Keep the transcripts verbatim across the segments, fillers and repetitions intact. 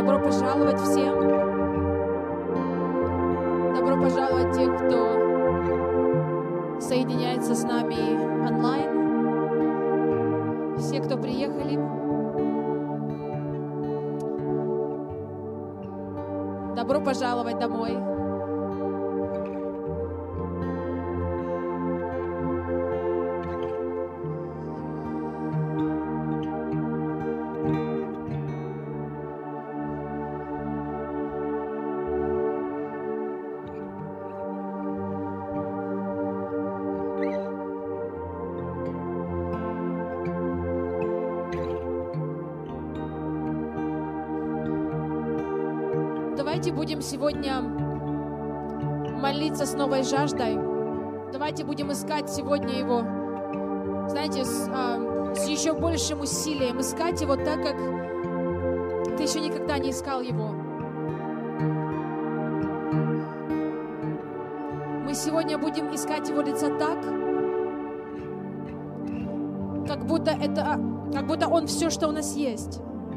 Добро пожаловать всем. Добро пожаловать те, кто соединяется с нами онлайн. Все, кто приехали. Добро пожаловать домой. Давайте будем сегодня молиться с новой жаждой. Давайте будем искать сегодня Его, знаете, с, а, с еще большим усилием. Искать Его так, как ты еще никогда не искал Его. Мы сегодня будем искать Его лица так, как будто это, как будто Он все, что у нас есть.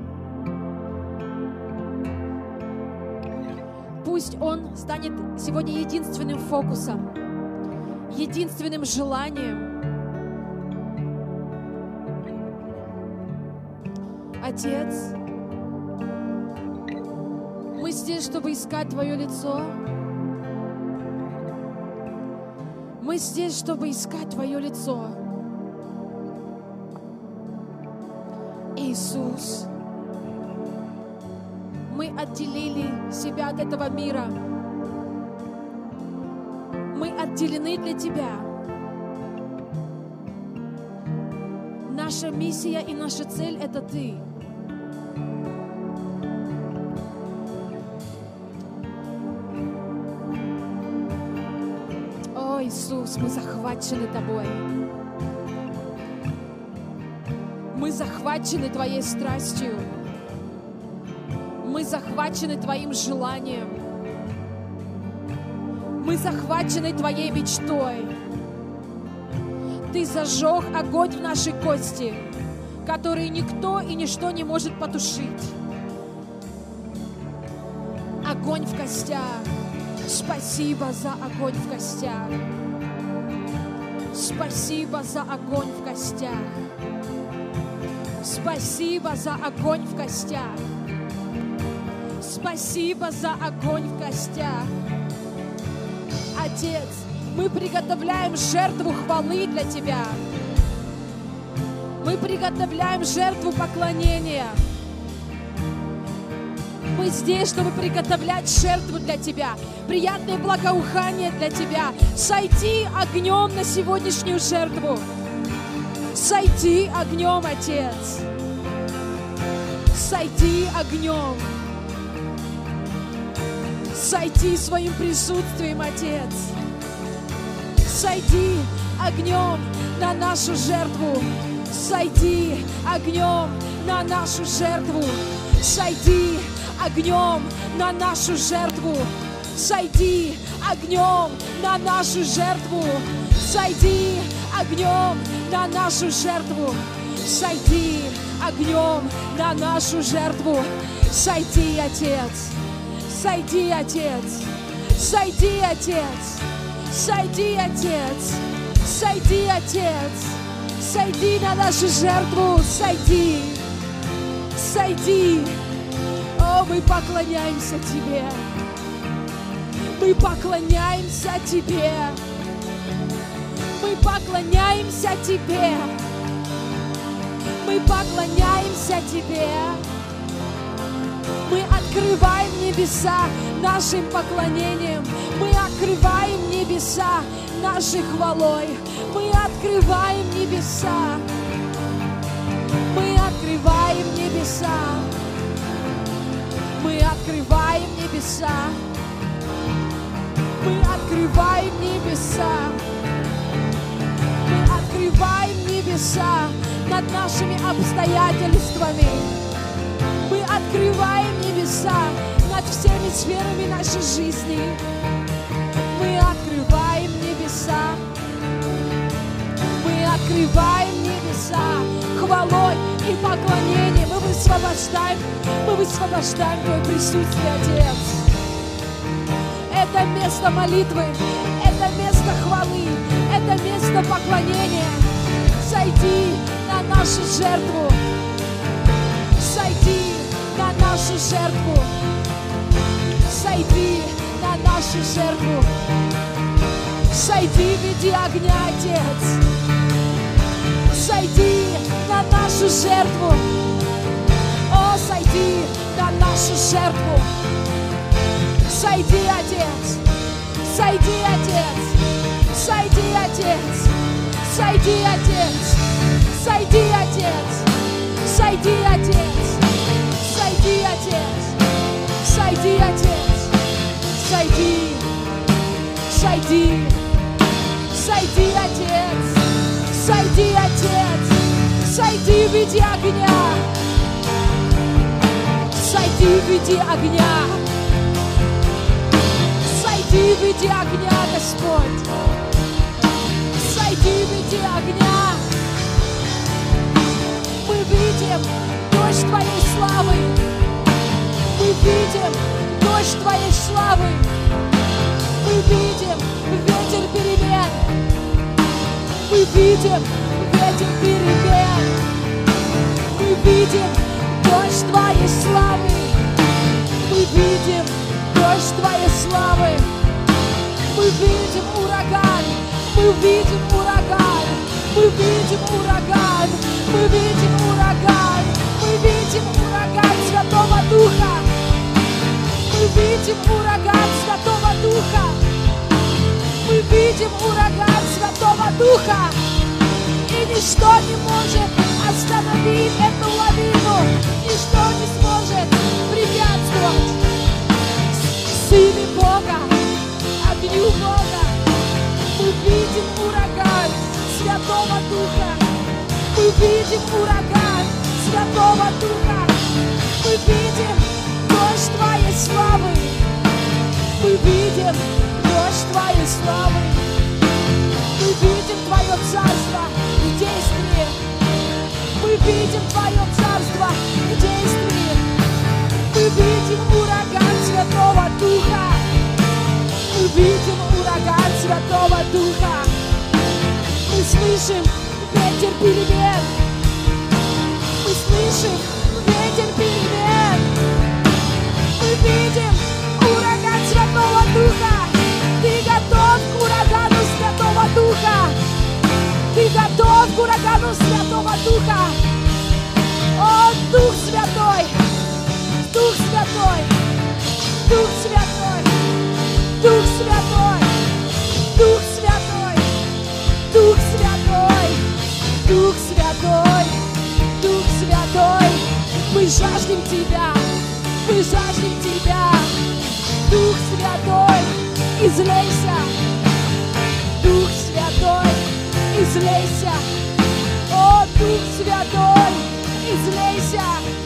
Пусть Он станет сегодня единственным фокусом, единственным желанием. Отец, мы здесь, чтобы искать Твое лицо. Мы здесь, чтобы искать Твое лицо. Иисус, мы отделили себя от этого мира. Мы отделены для Тебя. Наша миссия и наша цель — это Ты. О, Иисус, мы захвачены Тобой. Мы захвачены Твоей страстью. Мы захвачены Твоим желанием. Мы захвачены Твоей мечтой. Ты зажег огонь в нашей кости, который никто и ничто не может потушить. Огонь в костях. Спасибо за огонь в костях. Спасибо за огонь в костях. Спасибо за огонь в костях. Спасибо за огонь в костях. Отец, мы приготовляем жертву хвалы для Тебя. Мы приготовляем жертву поклонения. Мы здесь, чтобы приготовлять жертву для Тебя, приятное благоухание для Тебя. Сойти огнем на сегодняшнюю жертву. Сойти огнем, Отец. Сойти огнем. Сойти своим присутствием, Отец. Сойди огнем на нашу жертву. Сойди огнем на нашу жертву. Сойди огнем на нашу жертву. Сойди огнем на нашу жертву. Сойди огнем на нашу жертву. Сойди огнем на нашу жертву. Сойди, Отец. Сойди, Отец. Сойди, Отец. Сойди, Отец. Сойди, Отец. Сойди на нашу жертву. Сойди. Сойди. О, мы поклоняемся Тебе. Мы поклоняемся Тебе. Мы поклоняемся Тебе. Мы поклоняемся Тебе. Мы открываем небеса нашим поклонением. Мы открываем небеса нашей хвалой. Мы открываем небеса. Мы открываем небеса. Мы открываем небеса. Мы открываем небеса. Мы открываем небеса над нашими обстоятельствами. Мы открываем небеса над всеми сферами нашей жизни. Мы открываем небеса. Мы открываем небеса хвалой, и поклонение. Мы высвобождаем, мы высвобождаем Твое присутствие, Отец. Это место молитвы, это место хвалы, это место поклонения. Сойди на нашу жертву, сойди на нашу жертву, сойди на нашу жертву, сойди в виде огня, Отец, сойди на нашу жертву, о, сойди на нашу жертву, сойди, Отец, сойди, Отец, сойди, Отец, сойди, Отец, сойди, Отец, сойди, Отец, сойди, Отец, сойди, Отец, сойди, сойди, сойди, Отец, сойди, Отец, сойди в виде огня, сойди в виде огня, сойди в виде огня, Господь, сойди в виде огня. Мы видим дождь Твоей славы, мы видим дождь Твоей славы, мы видим ветер перемен, мы видим ветер перемен, мы видим дождь Твоей славы, мы видим дождь Твоей славы, мы видим ураган, мы видим ураган, мы видим ураган, мы видим ураган, мы видим ураган Святого Духа, мы видим ураган Святого Духа, мы видим ураган Святого Духа, и ничто не может остановить эту лавину, ничто не сможет препятствовать силе Бога, огню Бога. Мы видим ураган Святого Духа, мы видим ураган Святого Духа, мы видим дождь Твоей славы, мы видим дождь Твоей славы, мы видим Твое царство в действии, мы видим Твое царство в действии, мы видим ураган Святого Духа, мы видим ураган Святого Духа, мы слышим ветер перемен, мы слышим ветер перемен, мы видим ураган Святого Духа. Ты готов к урагану Святого Духа, ты готов к урагану Святого Духа. О, Дух Святой, Дух Святой, Дух Святой, Дух Святой, Дух Святой, Дух Святой, Дух Святой, Дух Святой, мы жаждем Тебя, мы жаждем Тебя, Дух Святой, излейся, Дух Святой, излейся, о, Дух Святой, излейся,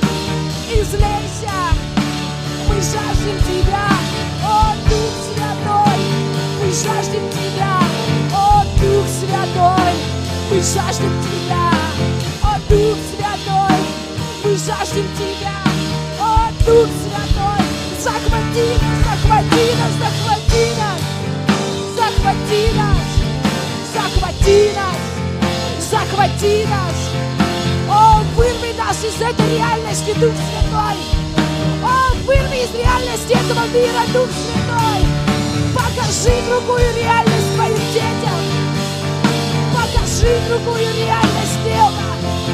излейся, мы жаждем Тебя, о, Дух Святой, мы жаждем Тебя, о, Дух Святой, мы жаждем Тебя, о, Дух Святой, мы жаждем Тебя, о, Дух Святой, захвати нас, захвати нас, захвати нас, захвати нас, захвати нас, захвати нас, о, вырви нас из этой реальности, Дух Святой, о, вырви из реальности этого мира, Дух Святой, покажи другую реальность Твоим детям, покажи другую реальность неба,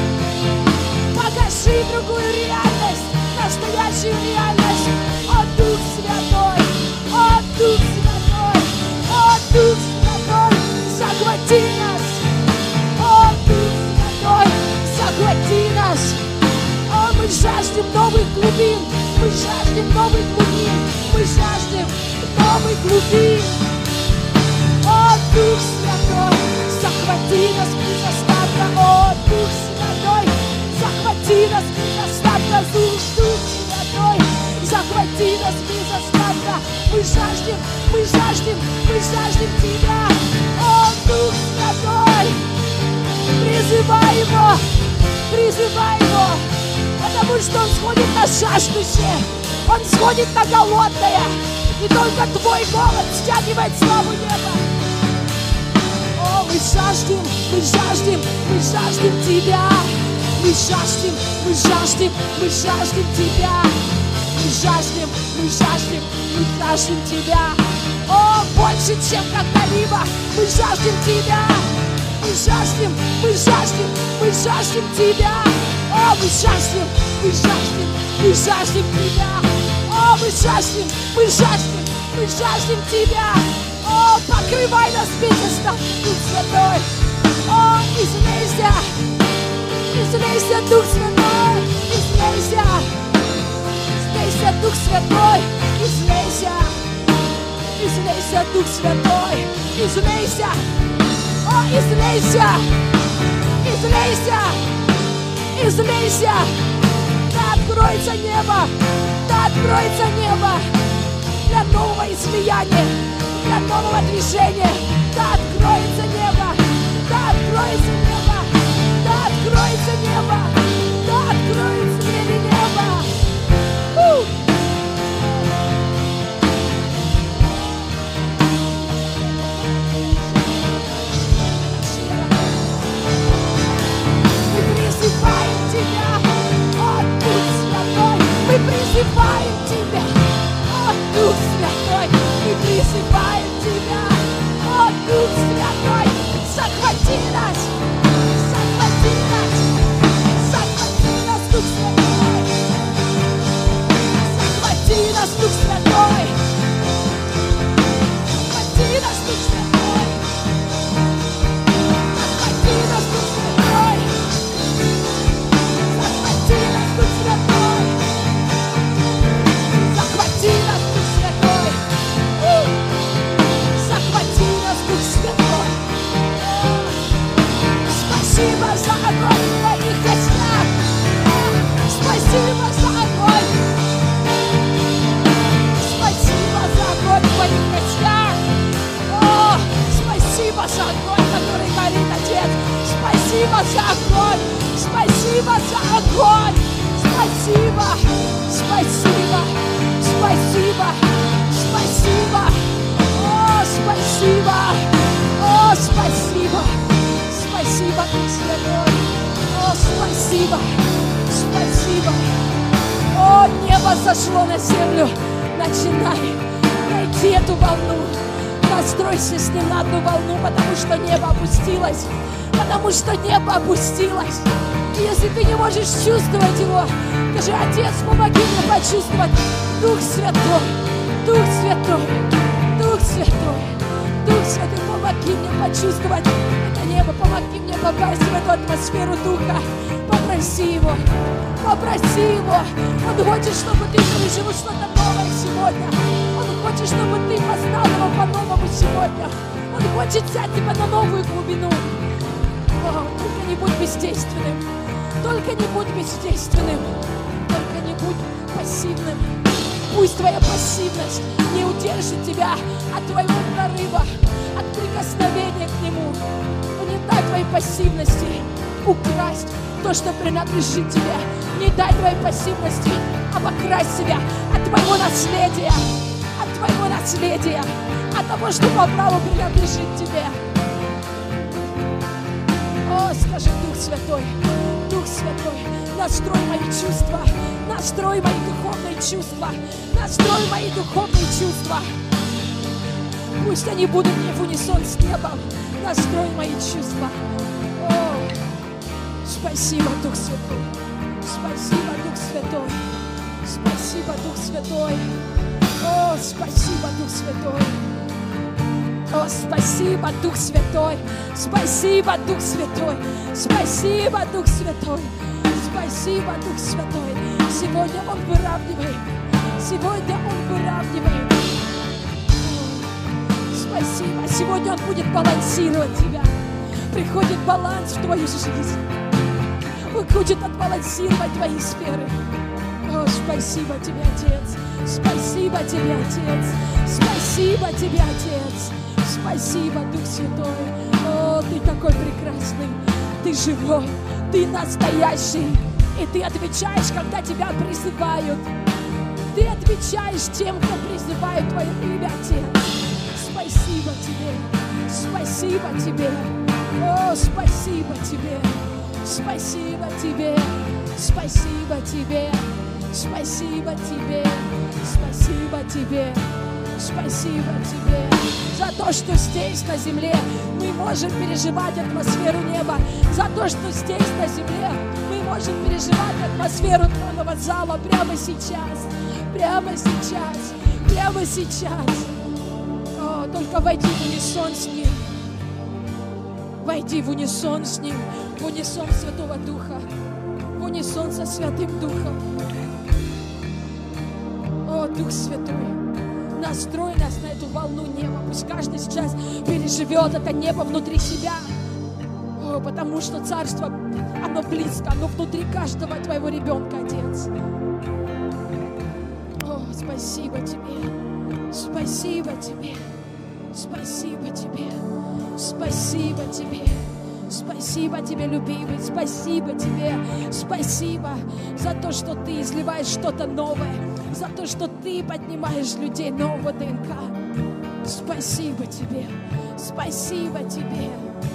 покажи другую реальность, настоящую реальность, о, Дух Святой, о, Дух Святой, о, Дух Святой, захвати нас, о, Дух Святой, захвати нас, о, мы жаждем новых глубин, мы жаждем новых глубин, мы жаждем новых глубин, о, Дух Святой, захвати нас без остатка, о, Дух Святой, захвати нас без остатка, Дух, Дух Святой, захвати нас без остатка, мы жаждем, мы жаждем, мы жаждем Тебя, о, Дух Святой, призывай Его, Призывай Его, потому что Он сходит на жаждущее, Он сходит на голодное, и только Твой голод стягивает славу неба. О, мы жаждем, мы жаждем, мы жаждем Тебя. Мы жаждем, мы жаждем, мы жаждем Тебя. Мы жаждем, мы жаждем, мы жаждем Тебя. О, больше, чем когда-либо, мы жаждем Тебя. Мы жаждем, мы жаждем, мы жаждем Тебя. О, мы жаждем, мы жаждем, мы жаждем Тебя. О, мы жаждем, мы жаждем, мы жаждем Тебя. О, покрывай нас бездна, Дух Святой. О, излейся, излейся, Дух Святой, излейся. Излейся, Дух Святой, излейся. Излейся, Дух Святой, излейся. О, излейся, излейся, излейся. Да откроется небо, да откроется небо для нового излияния, для нового движения. Да откроется небо, да откроется небо, да откроется небо, да откроется двери неба. У! Мы призываем Тебя, о Дух Святой, мы призываем Тебя, о Дух Святой, мы призываем Тебя, о Дух Святой, захвати нас, захвати нас, захвати нас, Дух Святой, захвати нас, Дух Святой, захвати нас, Дух Святой, захвати нас, Дух Святой. Захвати нас, Дух Святой! Захвати нас, Дух Святой! Спасибо за огонь в Твоих костях! Спасибо за огонь! Спасибо за огонь в Твоих костях! О, спасибо за огонь, который горит, Отец! Спасибо за огонь! Спасибо за огонь! Спасибо! Спасибо! Спасибо! Спасибо! О, спасибо! О, спасибо! Спасибо, Дух Святой! О, спасибо! Спасибо! О, небо сошло на землю! Начинай! Найди эту волну! Настройся с ним на одну волну, потому что небо опустилось! Потому что небо опустилось! И если ты не можешь чувствовать его, скажи: Отец, помоги мне почувствовать. Дух Святой, Дух Святой, Дух Святой, Дух Святой, помоги мне почувствовать это небо, помоги мне попасть в эту атмосферу Духа. Попроси его, попроси его. Он хочет, чтобы ты пережил что-то новое сегодня. Он хочет, чтобы ты познал его по-новому сегодня. Он хочет взять тебя на новую глубину. О, только не будь бездейственным. Только не будь бездейственным, только не будь пассивным. Пусть твоя пассивность не удержит тебя от твоего прорыва, от прикосновения к Нему. Но не дай твоей пассивности украсть то, что принадлежит тебе. Не дай твоей пассивности обокрасть себя от твоего наследия, от твоего наследия, от того, что по праву принадлежит тебе. О, скажи: Дух Святой, Дух Святой, настрой мои чувства, настрой мои духовные чувства, настрой мои духовные чувства. Пусть они будут не в унисон с небом. Настрой мои чувства. О, спасибо, Дух Святой. Спасибо, Дух Святой. Спасибо, Дух Святой. О, спасибо, Дух Святой. О, спасибо, Дух Святой. Спасибо, Дух Святой. Спасибо, Дух Святой. Спасибо, Дух Святой. Сегодня Он выравнивает. Сегодня Он выравнивает. Спасибо. Сегодня Он будет балансировать тебя. Приходит баланс в твою жизнь. Он будет отбалансировать твои сферы. О, спасибо тебе, Отец. Спасибо тебе, Отец. Спасибо тебе, Отец. Спасибо, Дух Святой. О, Ты такой прекрасный. Ты живой. Ты настоящий. И Ты отвечаешь, когда Тебя призывают. Ты отвечаешь тем, кто призывает Твое имя, Отец. Спасибо Тебе. Спасибо Тебе. О, спасибо Тебе. Спасибо Тебе. Спасибо Тебе. Спасибо Тебе. Спасибо Тебе. Спасибо Тебе за то, что здесь, на земле, мы можем переживать атмосферу неба. За то, что здесь, на земле, мы можем переживать атмосферу тронного зала прямо сейчас. Прямо сейчас. Прямо сейчас. О, только войди в унисон с Ним. Войди в унисон с Ним. В унисон Святого Духа. В унисон со Святым Духом. О, Дух Святой, настрой нас на эту волну неба. Пусть каждый сейчас переживет это небо внутри себя. О, потому что Царство, оно близко, оно внутри каждого Твоего ребенка, Отец. О, спасибо Тебе. Спасибо Тебе. Спасибо Тебе. Спасибо Тебе. Спасибо Тебе, любимый, спасибо Тебе, спасибо за то, что Ты изливаешь что-то новое, за то, что Ты поднимаешь людей нового ДНК. Спасибо Тебе, спасибо Тебе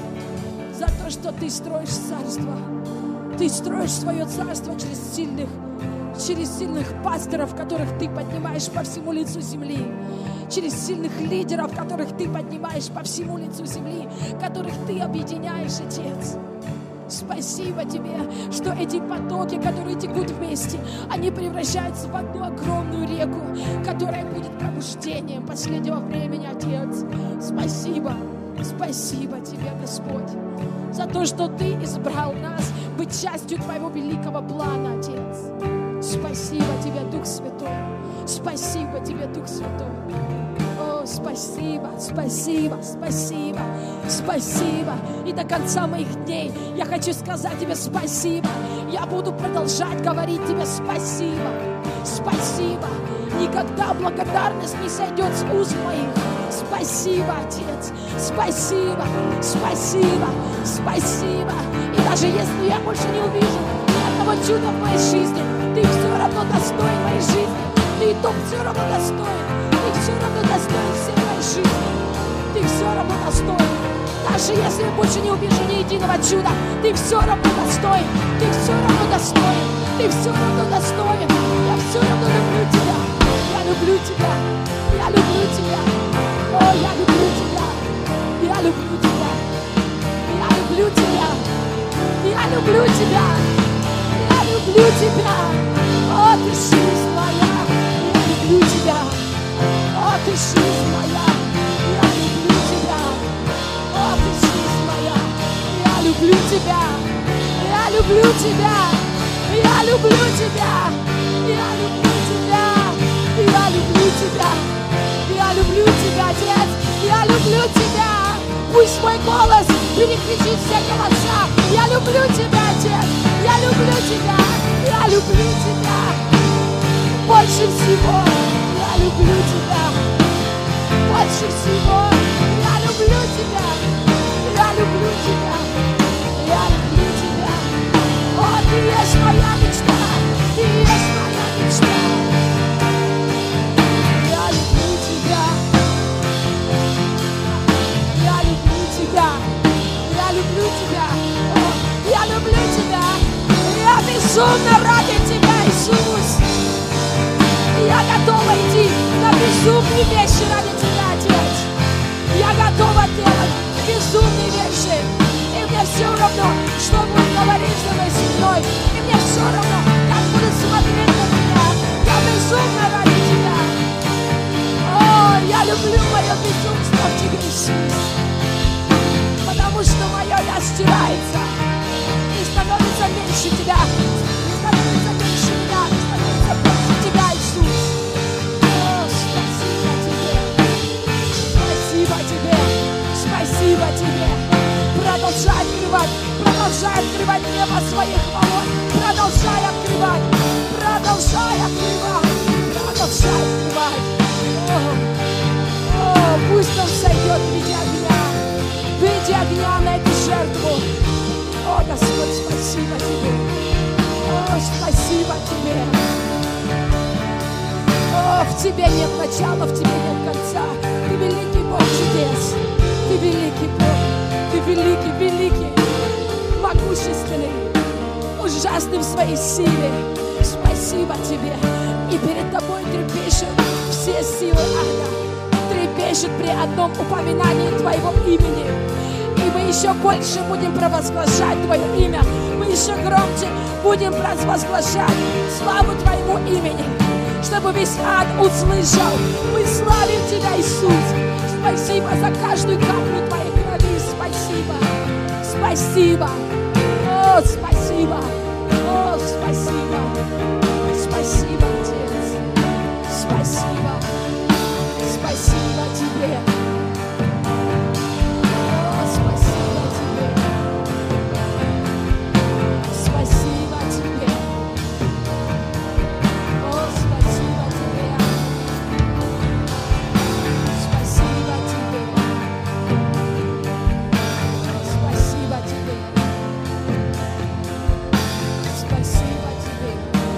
за то, что Ты строишь царство. Ты строишь свое царство через сильных, через сильных пасторов, которых Ты поднимаешь по всему лицу земли. Через сильных лидеров, которых Ты поднимаешь по всему лицу земли, которых Ты объединяешь, Отец. Спасибо Тебе, что эти потоки, которые текут вместе, они превращаются в одну огромную реку, которая будет пробуждением последнего времени, Отец. Спасибо, спасибо Тебе, Господь, за то, что Ты избрал нас быть частью Твоего великого плана, Отец. Спасибо Тебе, Дух Святой. Спасибо Тебе, Дух Святой. О, спасибо, спасибо, спасибо, спасибо. И до конца моих дней я хочу сказать Тебе спасибо. Я буду продолжать говорить Тебе спасибо, спасибо. Никогда благодарность не сойдет с уст моих. Спасибо, Отец, спасибо, спасибо, спасибо. И даже если я больше не увижу ни одного чуда в моей жизни, Ты все равно достоин моей жизни. Ты и то все равно достоин. Ты все равно достоин всей моей жизни. Ты все равно достоин. Даже если я больше не увижу ни единого чуда, Ты все равно достоин. Ты все равно достоин. Ты все равно достоин. Я все равно люблю Тебя. Я люблю Тебя. Я люблю Тебя. О, я люблю Тебя. Я люблю Тебя. Я люблю Тебя. Я люблю Тебя. Я люблю Тебя. О, Ты жизнь моя. Я люблю Тебя. О, Ты жизнь моя. Я люблю Тебя. О, Ты жизнь моя. Я люблю Тебя. Я люблю Тебя. Я люблю Тебя. Я люблю Тебя. Я люблю Тебя. Я люблю Тебя, Отец. Я люблю Тебя. Пусть мой голос перекричит все голоса. Я люблю Тебя, Отец. Я люблю Тебя. Я люблю Тебя. Больше всего я люблю Тебя. Больше всего я люблю Тебя. Я люблю Тебя. Я люблю Тебя. О, Ты есть моя мечта. Ты есть моя мечта. Я люблю Тебя. Я люблю Тебя. Я люблю Тебя. О, я люблю Тебя. Я безумно ради Тебя, Иисус. Я готова идти на безумные вещи ради Тебя, Отец. Я готова делать безумные вещи. И мне все равно, что будет говорить за моей спиной. И мне все равно, как будут смотреть на меня. Я безумно ради Тебя. О, я люблю мое безумство в Тебе, Иисус. Потому что мое я стирается. И становится меньше Тебя. И становится меньше меня. И становится больше Тебя, Иисус. О, спасибо Тебе. Спасибо Тебе. Спасибо Тебе. Продолжай открывать. Продолжай открывать небо своих хвалой. Продолжай открывать. Продолжай открывать. Продолжай открывать. О, о, пусть Он сойдет в виде огня. В виде огня на эту жертву. О, Господь, спасибо. Тебе. О, спасибо Тебе. О, в Тебе нет начала, в Тебе нет конца. Ты великий Бог чудес. Ты великий Бог. Ты великий, великий, могущественный, ужасный в своей силе. Спасибо Тебе. И перед Тобой трепещут все силы ада. Трепещут при одном упоминании Твоего имени. И мы еще больше будем провозглашать Твое имя. Мы еще громче будем провозглашать славу Твоему имени, чтобы весь ад услышал. Мы славим Тебя, Иисус. Спасибо за каждую каплю Твоей крови. Спасибо. Спасибо. О, спасибо. О, спасибо. Спасибо, Отец. Спасибо. Спасибо Тебе. О, спасибо Тебе. Спасибо Тебе. О, спасибо Тебе. Спасибо Тебе. Спасибо Тебе. Спасибо Тебе.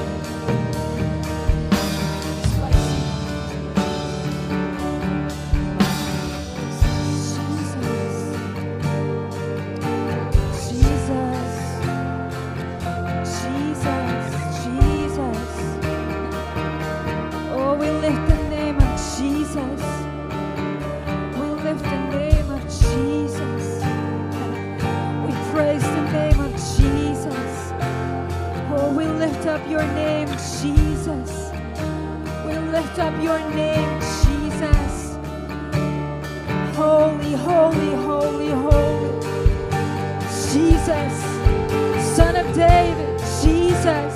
Your name, Jesus. We lift up your name, Jesus. Holy, holy, holy, holy. Jesus, Son of David. Jesus,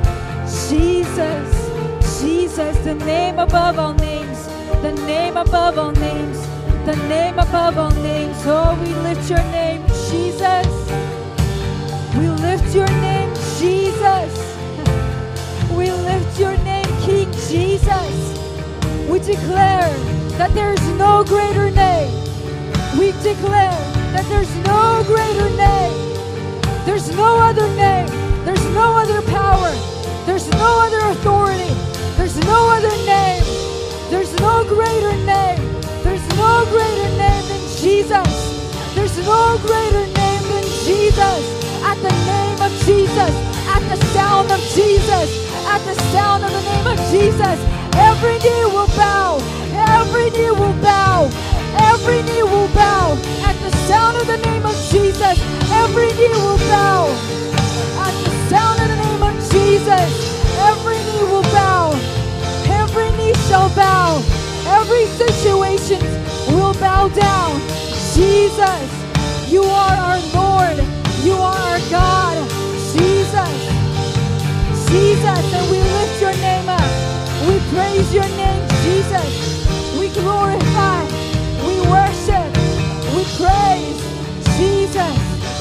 Jesus, Jesus. The name above all names. The name above all names. The name above all names. Oh, we lift your name, Jesus. We lift your name, Jesus. We lift your name, King Jesus. We declare that there is no greater name. We declare that there's no greater name. There's no other name. There's no other power. There's no other authority. There's no other name. There's no greater name. There's no greater name than Jesus. There's no greater name than Jesus. At the name of Jesus, at the sound of Jesus, at the sound of the name of Jesus, every knee will bow. Every knee will bow. Every knee will bow. At the sound of the name of Jesus, every knee will bow. At the sound of the name of Jesus, every knee will bow. Every knee shall bow. Every situation will bow down. Jesus, you are our Lord. You are our God. Jesus. Jesus, and we lift your name up. We praise your name, Jesus. We glorify, we worship, we praise Jesus.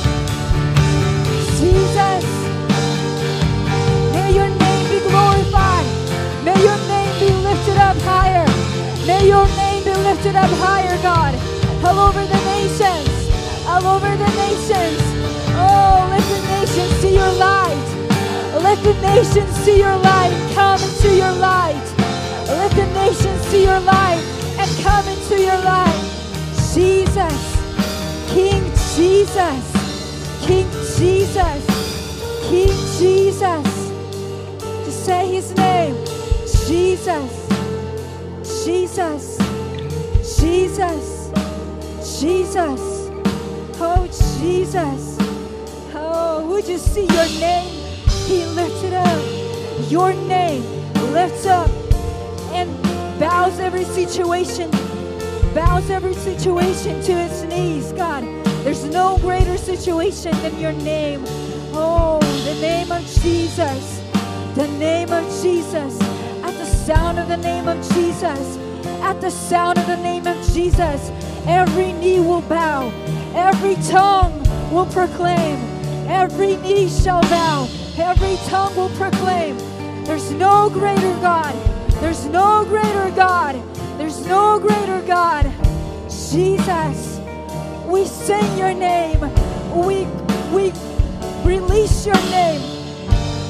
Jesus, may your name be glorified. May your name be lifted up higher. May your name be lifted up higher, God. All over the nations. All over the nations. Oh, let the nations see your light. Let the nations see your light. Come into your light. Let the nations see your light and come into your light. Jesus, King Jesus, King Jesus, King Jesus. To say his name, Jesus, Jesus, Jesus, Jesus. Oh, Jesus. Oh, would you see your name? He lifted up. Your name lifts up and bows every situation, bows every situation to its knees, God. There's no greater situation than your name. Oh, the name of Jesus, the name of Jesus. At the sound of the name of Jesus, at the sound of the name of Jesus, every knee will bow, every tongue will proclaim, every knee shall bow. Every tongue will proclaim, there's no greater God. There's no greater God. There's no greater God. Jesus, we sing your name. We, we release your name.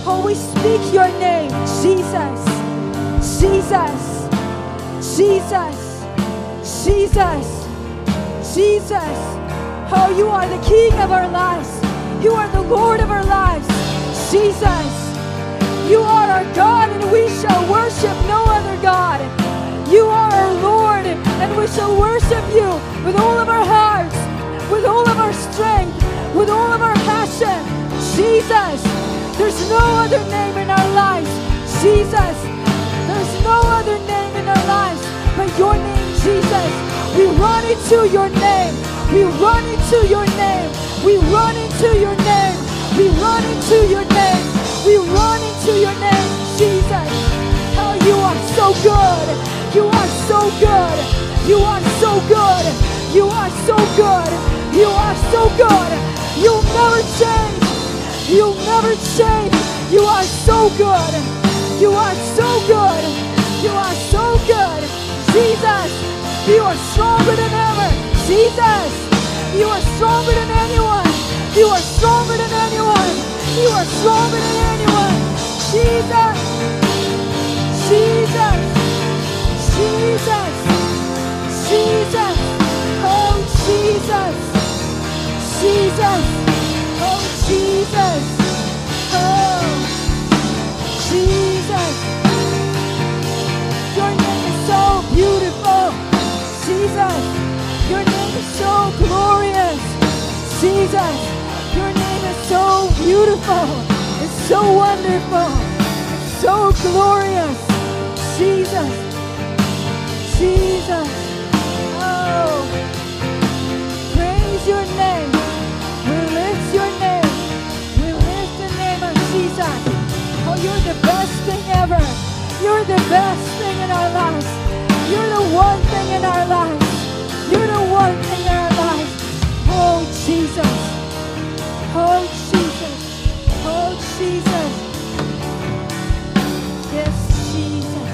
Oh, we speak your name, Jesus. Jesus. Jesus. Jesus. Jesus. Oh, you are the King of our lives. You are the Lord of our lives. Jesus. You are our God, and we shall worship no other God. You are our Lord, and we shall worship you with all of our hearts, with all of our strength, with all of our passion. Jesus. There's no other name in our lives. Jesus. There's no other name in our lives but your name, Jesus. We run into your name. We run into your name. We run into your name. We run into your name. We run into your name, Jesus. Oh, you are so good. You are so good. You are so good. You are so good. You are so good. You'll never change. You'll never change. You are so good. You are so good. You are so good. Jesus, you are stronger than ever. Jesus, you are stronger than anyone. You are stronger than anyone. You are stronger than anyone. Jesus, Jesus, Jesus, Jesus. Oh, Jesus, Jesus. Oh, Jesus. Oh, Jesus. Your name is so beautiful. Jesus. Your name is so glorious. Jesus. Your name is so beautiful. It's so wonderful. It's so glorious. Jesus. Jesus. Oh. Praise your name. We lift your name. We lift the name of Jesus. Oh, you're the best thing ever. You're the best thing in our lives. You're the one thing in our lives. You're the one thing in our lives. Oh, Jesus. Oh, Jesus. Oh, Jesus. Yes, Jesus.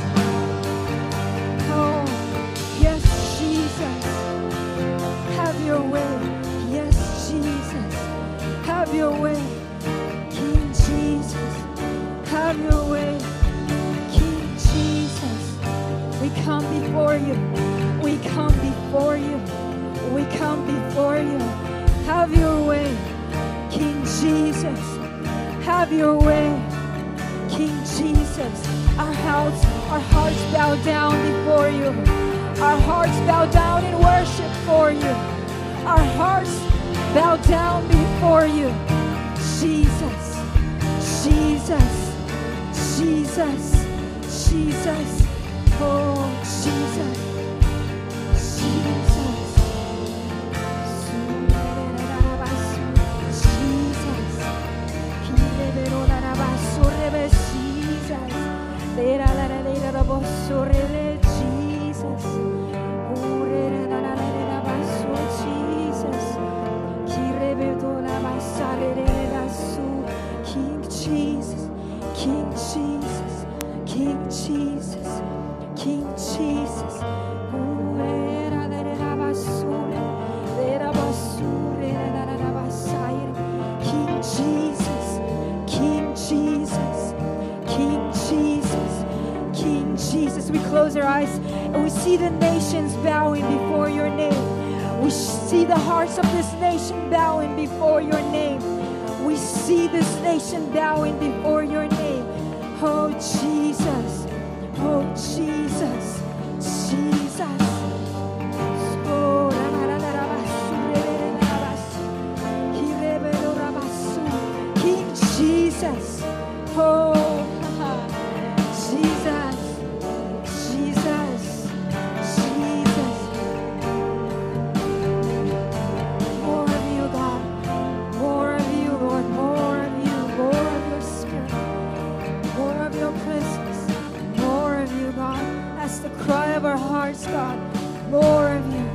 Oh, yes, Jesus. Have your way. Yes, Jesus. Have your way. King Jesus. Have your way. King Jesus. We come before you. We come before you. We come before you. Have your way. King Jesus, have your way. King Jesus, our hearts, our hearts bow down before you. Our hearts bow down in worship for you. Our hearts bow down before you. Jesus, Jesus, Jesus, Jesus. Oh, Jesus, Jesus. Jesus, King Jesus, King Jesus, King Jesus. King Jesus, King Jesus, King Jesus, King Jesus. We close our eyes and we see the nations bowing before your name. We see the hearts of this nation bowing before your name. We see this nation bowing before your name. Oh, Jesus. Oh, Jesus. Jesus. Oh, King Jesus. Oh, Jesus. Jesus. Jesus. More of you, God. More of you, Lord. More of you. More of your spirit. More of your presence. More of you, God. That's the cry of our hearts, God. More of you.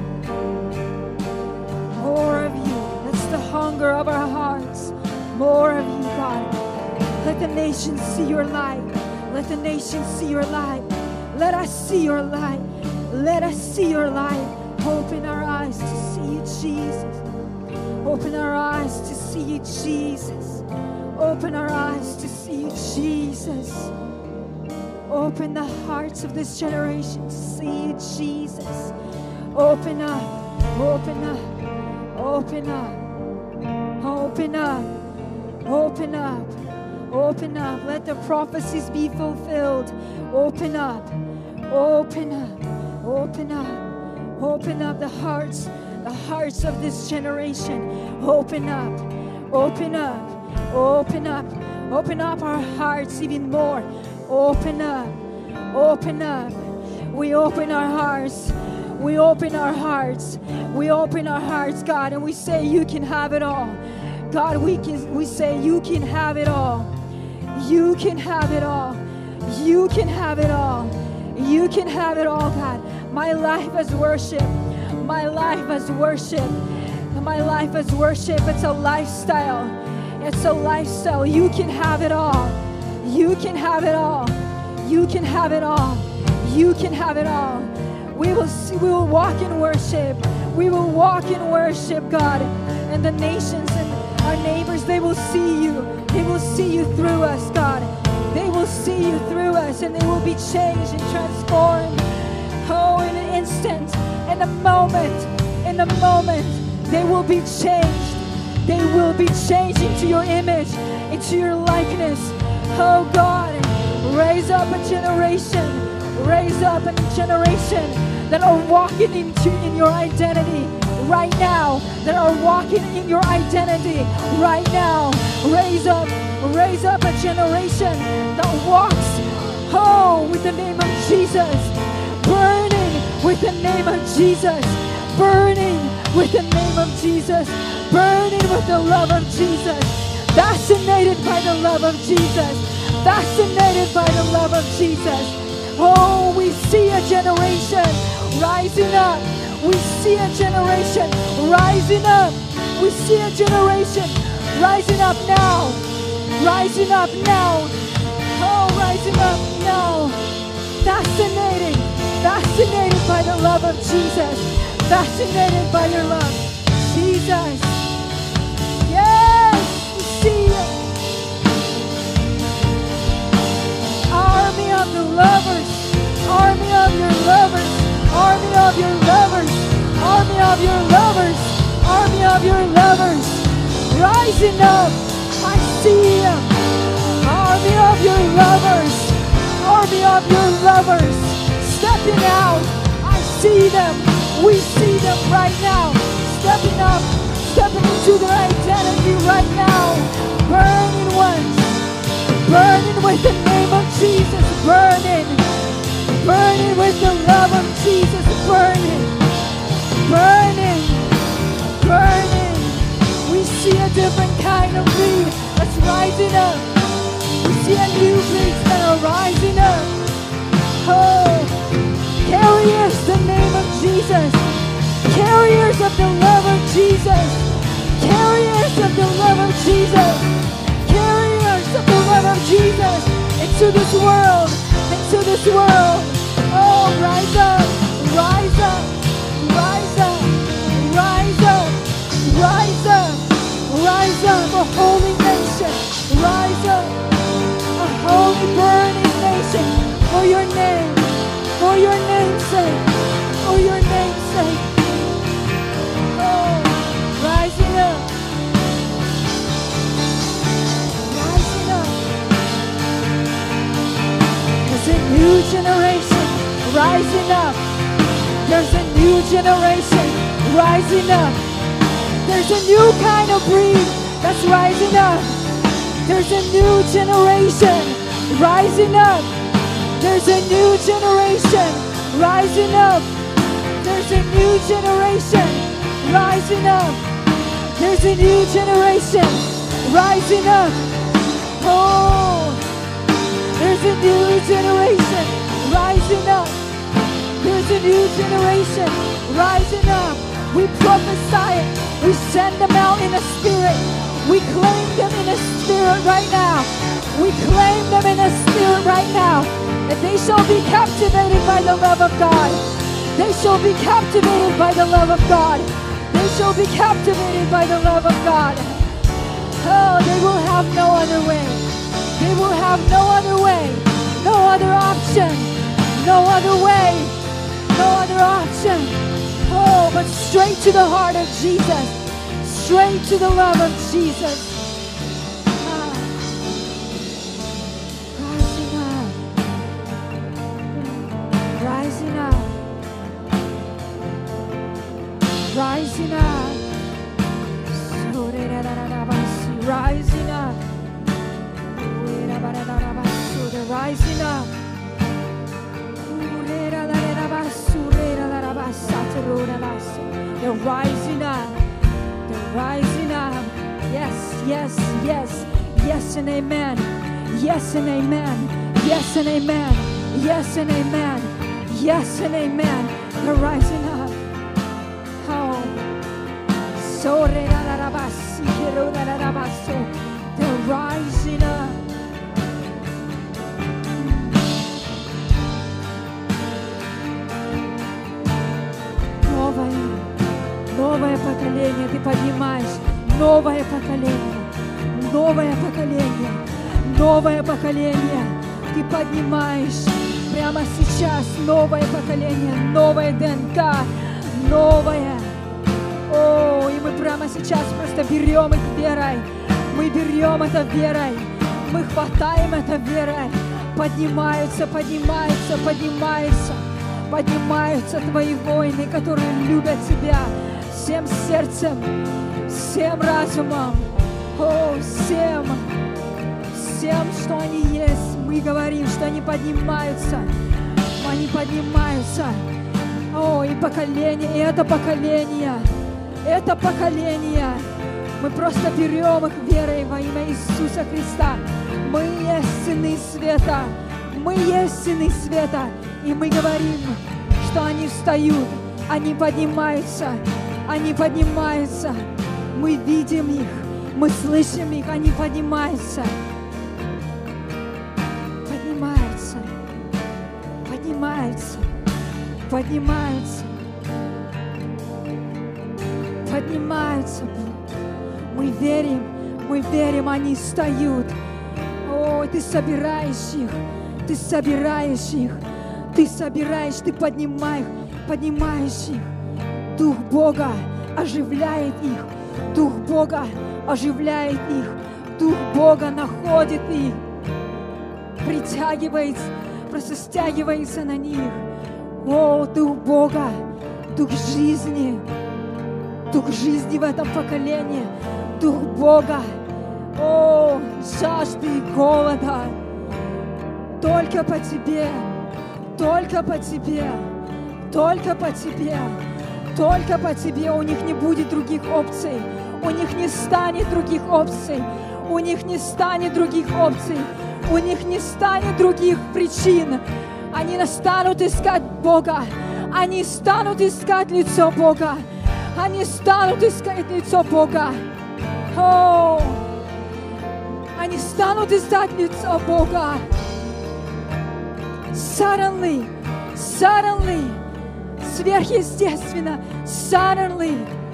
More of you. That's the hunger of our hearts. More of you, God. Let the nations see your light. Let the nations see your light. Let us see your light. Let us see your light. Open our eyes to see you, Jesus. Open our eyes to see you, Jesus. Open our eyes to see see you, Jesus. Open the hearts of this generation to see you, Jesus. Open up, open up, open up, open up, open up, open up. Let the prophecies be fulfilled. Open up, open up, open up, open up the hearts, the hearts of this generation. Open up, open up, open up, open up our hearts even more. Open up, open up. We open our hearts. We open our hearts. We open our hearts, God, and we say you can have it all. God, we can we say you can have it all. You can have it all. You can have it all. You can have it all, God. My life as worship. My life as worship. My life as worship. It's a lifestyle. It's a lifestyle. You can have it all. You can have it all. You can have it all. You can have it all. We will see, we will walk in worship. We will walk in worship, God. And the nations and our neighbors, they will see you. They will see you through us, God. They will see you through us, and they will be changed and transformed. Oh, in an instant, in a moment, in a moment, they will be changed. They will be changed into your image, into your likeness. Oh, God, raise up a generation. Raise up a generation that are walking into in your identity right now, that are walking in your identity right now. Raise up, raise up a generation that walks, oh, with the name of Jesus, burning with the name of Jesus, burning with the name of Jesus, burning with the love of Jesus, fascinated by the love of Jesus, fascinated by the love of Jesus. Oh, we see a generation rising up. We see a generation rising up. We see a generation rising up now. Rising up now. Oh, rising up now. Fascinated. Fascinated by the love of Jesus. Fascinated by your love. Jesus. Yes, we see it. Army of the lovers. Army of your lovers. Army of your lovers. Army of your lovers. Army of your lovers. Rising up. I see them. Army of your lovers. Army of your lovers. Stepping out. I see them. We see them right now. Stepping up. Stepping into their identity right now. Burning ones. Burning with the name of Jesus. Burning. Burning with the love of Jesus. Burning. Burning. Burning. We see a different kind of breed that's rising up. We see a new breed that are rising up. Oh, carriers the name of Jesus. Carriers of the love of Jesus. Carriers of the love of Jesus. Carriers of the love of Jesus into this world. Into this world. Oh, rise up. Rise up. Rise up. Rise up. Rise up. Rise up. A holy nation. Rise up. A holy burning nation. For your name. For your name's sake. For your name's sake. Oh, rising up. Rising up. There's a new generation rising up. There's a new generation rising up. There's a new kind of breed that's rising up. There's a new generation rising up. There's a new generation rising up. There's a new generation rising up. There's a new generation rising up. Oh, there's a new generation rising up. There's a new generation rising up. We prophesy it. We send them out in the spirit. We claim them in the spirit right now. We claim them in the spirit right now. That they shall be captivated by the love of God. They shall be captivated by the love of God. They shall be captivated by the love of God. Oh, they will have no other way. They will other option, no other way, no other option. Oh, but straight to the heart of Jesus, straight to the love of Jesus. Ah. Rising up, rising up, rising up, rising up. They're rising up. They're rising up. They're rising up. Yes, yes, yes. Yes and amen. Yes and amen. Yes and amen. Yes and amen. Yes and amen. They're rising up. Oh. So they're rising up. Новое, новое поколение ты поднимаешь, новое поколение, новое поколение, новое поколение ты поднимаешь прямо сейчас, новое поколение, новое ДНК, новое. О, и мы прямо сейчас просто берем их верой, мы берем это верой, мы хватаем это верой, поднимаются, поднимаются, поднимаются. Поднимаются твои воины, которые любят тебя всем сердцем, всем разумом, о, всем, всем, что они есть. Мы говорим, что они поднимаются, они поднимаются. О, и поколение, и это поколение, это поколение. Мы просто берем их верой во имя Иисуса Христа. Мы есть сыны света, мы есть сыны света. И мы говорим, что они встают, они поднимаются, они поднимаются. Мы видим их, мы слышим их, они поднимаются. Поднимаются, поднимаются, поднимаются, поднимаются. Мы верим, мы верим, они встают. О, ты собираешь их, ты собираешь их. Ты собираешь, ты поднимаешь, поднимаешь их. Дух Бога оживляет их. Дух Бога оживляет их. Дух Бога находит их. Притягивается, просто стягивается на них. О, Дух Бога, Дух жизни. Дух жизни в этом поколении. Дух Бога. О, жажды и голода. Только по Тебе. Только по Тебе, только по Тебе, только по Тебе. У них не будет других опций, у них не станет других опций, у них не станет других опций, у них не станет других причин. Они станут искать Бога, они станут искать лицо Бога, они станут искать лицо Бога. О, они станут искать лицо Бога. Suddenly, suddenly, сверхъестественно, suddenly,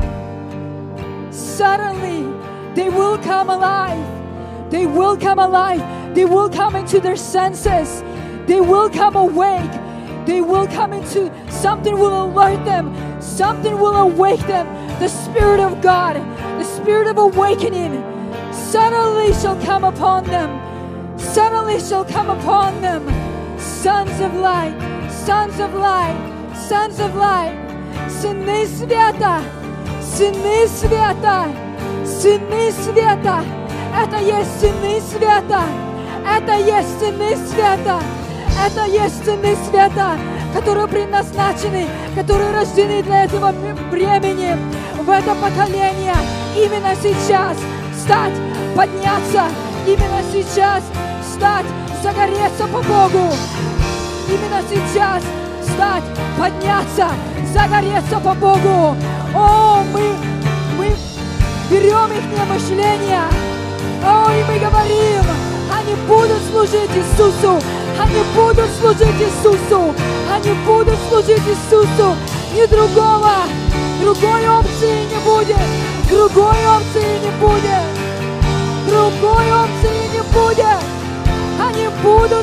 suddenly, they will come alive, they will come alive, they will come into their senses, they will come awake, they will come into, something will alert them, something will awake them, the Spirit of God, the Spirit of awakening, suddenly shall come upon them, suddenly shall come upon them. Sons of light, sons of light, sons of light, сыны света, сыны света, сыны света, это есть сыны света, это есть сыны света, это есть сыны света, которые предназначены, которые рождены для этого времени, в это поколение, именно сейчас встать, подняться, именно сейчас встать, загореться по Богу. Именно сейчас встать, подняться, загореться по Богу. О, мы, мы берем их мышление. О, и мы говорим, они будут служить Иисусу. Они будут служить Иисусу. Они будут служить Иисусу. Ни другого, другой опции не будет. Другой опции не будет. Другой опции не будет. Они будут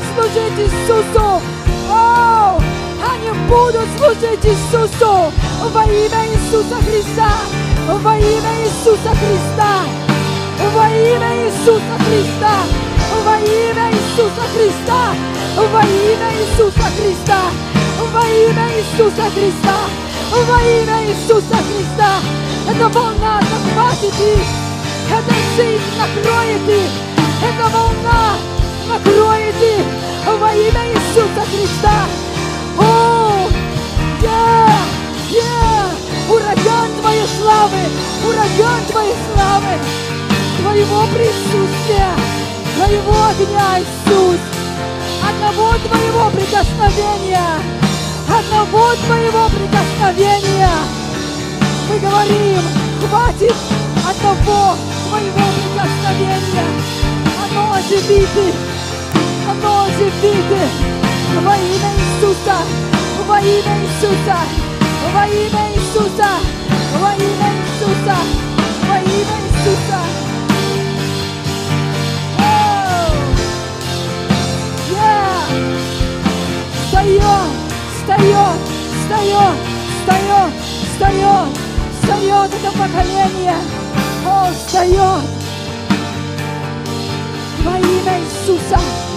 будут служить Иисусу. О, они будут служить Иисусу во имя Иисуса Христа, во имя Иисуса Христа, во имя Иисуса Христа, во имя Иисуса Христа, во имя Иисуса Христа, во имя Иисуса Христа, во имя Иисуса Христа. Эта волна захватит их, эта жизнь накроет их, эта волна накроет их во имя Иисуса Христа. О, yeah, yeah. Ураган Твоей славы, ураган Твоей славы, Твоего присутствия, Твоего огня, Иисус. Одного Твоего прикосновения, одного Твоего прикосновения. Мы говорим, хватит одного Твоего прикосновения. Оно оживит их, оно оживит их. Во имя Иисуса, во имя Иисуса, во имя Иисуса, во имя Иисуса, во имя Иисуса. Встает, встает, встает, встает, встает, встает это поколение. О, встает во имя Иисуса.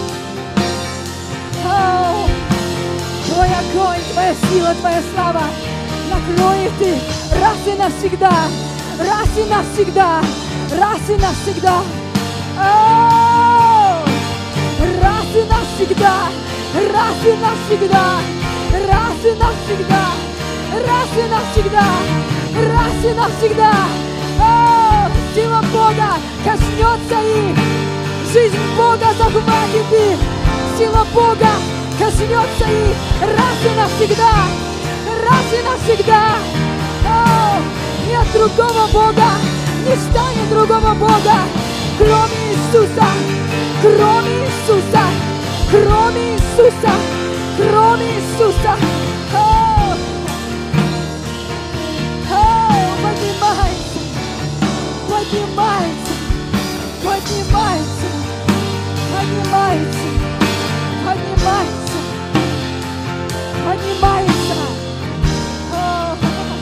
О, Твой огонь, Твоя сила, Твоя слава накроет их раз и навсегда, раз и навсегда, раз и навсегда. О, раз и навсегда. Раз и навсегда, раз и навсегда, раз и навсегда, раз и навсегда. О, сила Бога коснется их, жизнь Бога захватит их, сила Бога коснется их раз и навсегда, раз и навсегда. О, нет другого Бога, не станет другого Бога, кроме Иисуса, кроме Иисуса. Кроме Иисуса, кроме Иисуса. О, о, поднимается, поднимается, поднимается, поднимается, поднимается, поднимается, о,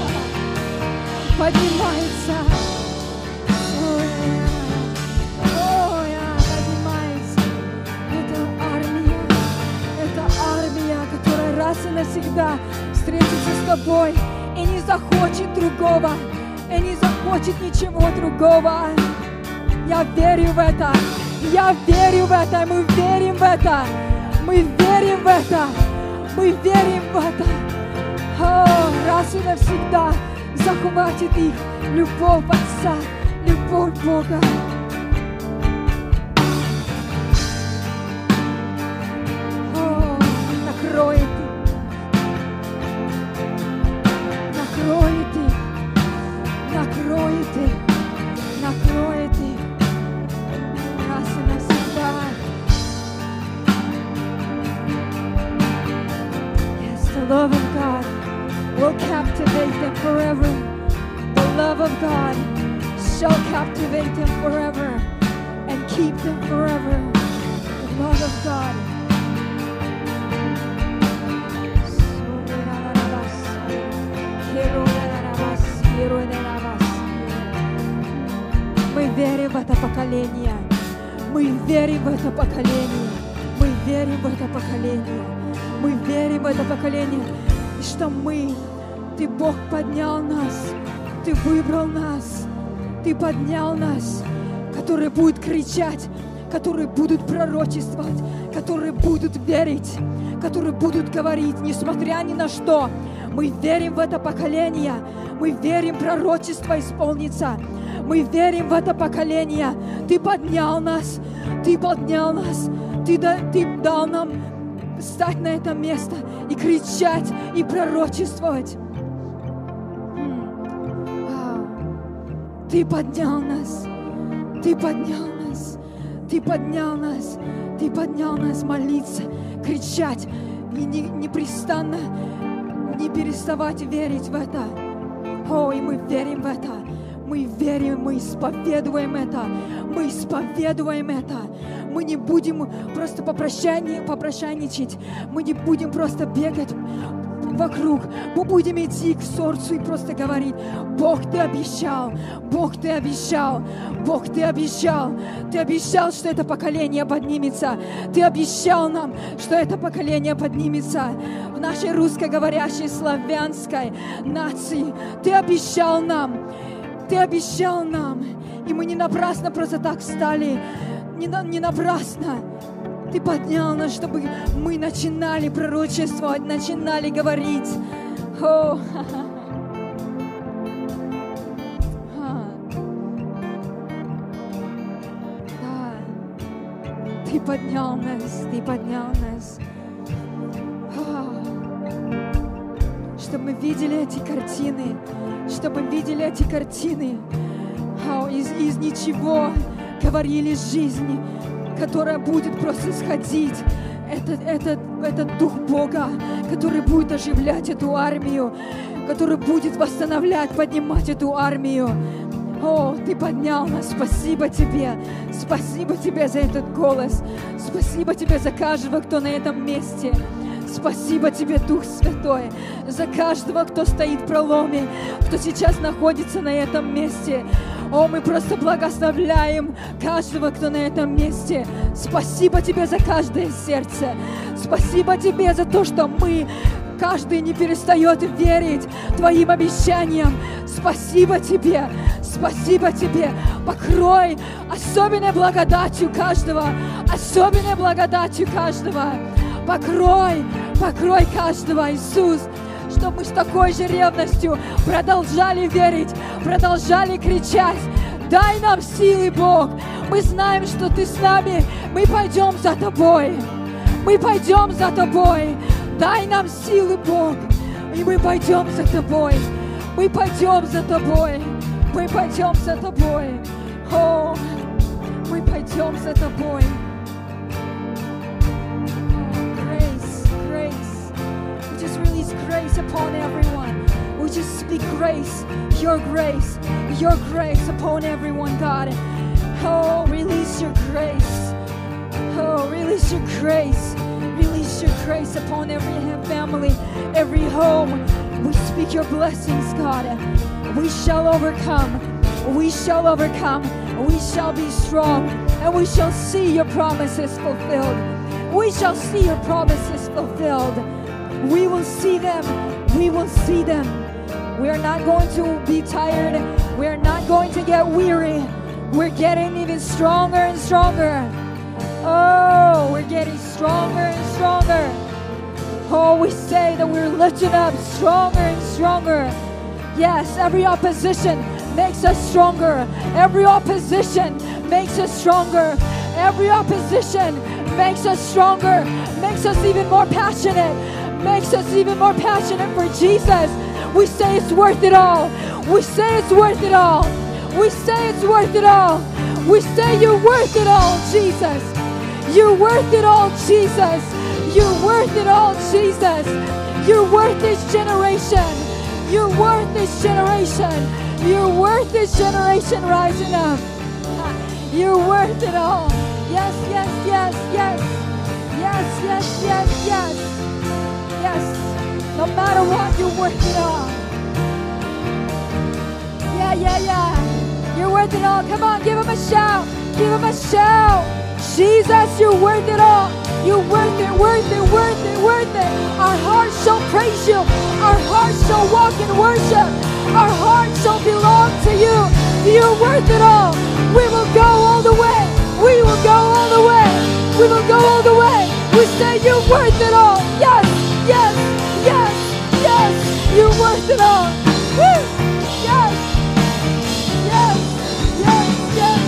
поднимается. Раз и навсегда встретится с тобой и не захочет другого, и не захочет ничего другого. Я верю в это, я верю в это, мы верим в это, мы верим в это, мы верим в это. О, раз и навсегда захватит их любовь Отца, любовь Бога. О, накроет их. Накроет их, накроет их, накроет их раз и навсегда. Yes, the love of God will captivate them forever. The love of God shall captivate them forever and keep them forever. The love of God. Мы верим в это поколение. Мы верим в это поколение. Мы верим в это поколение. Мы верим в это поколение. И что мы, Ты, Бог, поднял нас. Ты выбрал нас. Ты поднял нас, которые будут кричать, которые будут пророчествовать, которые будут верить, которые будут говорить, несмотря ни на что. Мы верим в это поколение. Мы верим, пророчество исполнится. Мы верим в это поколение. Ты поднял нас. Ты поднял нас. Ты, да, ты дал нам стать на это место и кричать, и пророчествовать. Ты поднял нас. Ты поднял нас. Ты поднял нас. Ты поднял нас молиться, кричать и не, непрестанно не переставать верить в это. О, и мы верим в это. Мы Мы верим, мы исповедуем это. Мы исповедуем это. Мы не будем просто попрощани, попрощайничать. Мы не будем просто бегать вокруг. Мы будем идти к Сорцу и просто говорить: Бог, Ты обещал, Бог, Ты обещал, Бог, Ты обещал. Ты обещал, что это поколение поднимется. Ты обещал нам, что это поколение поднимется в нашей русскоговорящей славянской нации. Ты обещал нам, Ты обещал нам. И мы не напрасно просто так встали. Не, на, не напрасно. Ты поднял нас, чтобы мы начинали пророчествовать, начинали говорить. О, да. Ты поднял нас, Ты поднял нас. Чтобы мы видели эти картины, чтобы мы видели эти картины. Из, из ничего говорили жизнь, которая будет просто сходить. Это, это, это Дух Бога, который будет оживлять эту армию, который будет восстанавливать, поднимать эту армию. О, Ты поднял нас. Спасибо Тебе. Спасибо Тебе за этот голос. Спасибо Тебе за каждого, кто на этом месте. Спасибо Тебе, Дух Святой, за каждого, кто стоит в проломе, кто сейчас находится на этом месте. О, мы просто благословляем каждого, кто на этом месте. Спасибо Тебе за каждое сердце. Спасибо Тебе за то, что мы, каждый не перестает верить Твоим обещаниям. Спасибо Тебе. Спасибо Тебе. Покрой особенной благодатью каждого. Особенной благодатью каждого. Покрой, покрой каждого, Иисус, чтобы мы с такой же ревностью продолжали верить, продолжали кричать: дай нам силы, Бог. Мы знаем, что Ты с нами. Мы пойдем за Тобой. Мы пойдем за Тобой. Дай нам силы, Бог. И мы пойдем за Тобой. Мы пойдем за Тобой. Мы пойдем за Тобой. О, мы пойдем за Тобой. Grace upon everyone. We just speak grace, your grace, your grace upon everyone, God. Oh, release your grace. Oh, release your grace. Release your grace upon every family, every home. We speak your blessings, God. We shall overcome. We shall overcome. We shall be strong. And we shall see your promises fulfilled. We shall see your promises fulfilled. We will see them. We will see them. We are not going to be tired. We are not going to get weary. We're getting even stronger and stronger. Oh, we're getting stronger and stronger. Oh, we say that we're lifting up stronger and stronger. Yes, every opposition makes us stronger. Every opposition makes us stronger. Every opposition makes us stronger. Makes us even more passionate. Makes us even more passionate for Jesus. We say it's worth it all. We say it's worth it all. We say it's worth it all. We say you're worth it all, Jesus. You're worth it all, Jesus. You're worth it all, Jesus. You're worth this generation. You're worth this generation. You're worth this generation rising up. You're worth it all. Yes, yes, yes, yes. Yes, yes, yes, yes. Yes, no matter what, you're worth it all. Yeah, yeah, yeah. You're worth it all. Come on, give him a shout. Give him a shout. Jesus, you're worth it all. You're worth it, worth it, worth it, worth it. Our hearts shall praise you. Our hearts shall walk in worship. Our hearts shall belong to you. You're worth it all. We will go all the way. We will go all the way. We will go all the way. We say you're worth it all. Yes. Yes, yes, yes, you're worth it all. Woo! Yes, yes, yes, yes.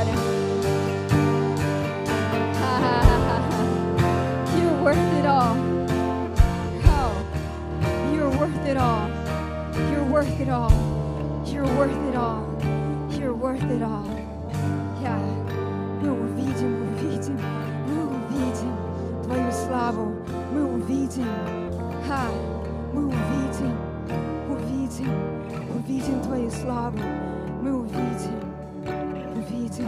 God. You're worth it all. Oh, you're worth it all. You're worth it all. You're worth it all. You're worth it all. Yeah. Мы увидим, увидим, мы увидим Твою славу. Мы увидим. Ха. Мы увидим, увидим, увидим Твою славу. Мы увидим, увидим.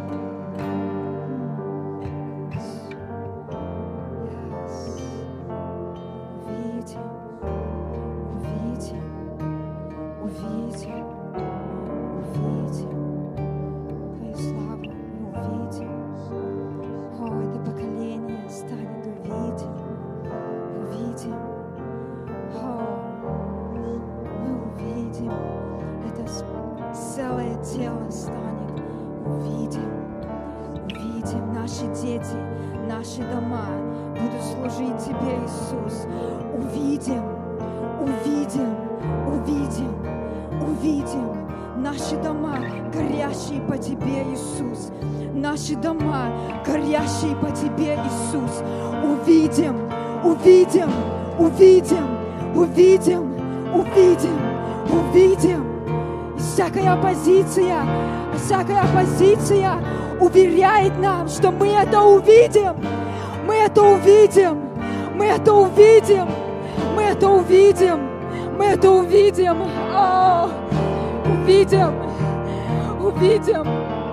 Тело станет, увидим, увидим, наши дети, наши дома будут служить Тебе, Иисус. Увидим, увидим, увидим, увидим наши дома, горящие по Тебе, Иисус. Наши дома, горящие по Тебе, Иисус. Увидим, увидим, увидим, увидим, увидим, увидим. Всякая оппозиция, всякая оппозиция уверяет нам, что мы это увидим. Мы это увидим. Мы это увидим. Мы это увидим. Мы это увидим. О, увидим. Увидим.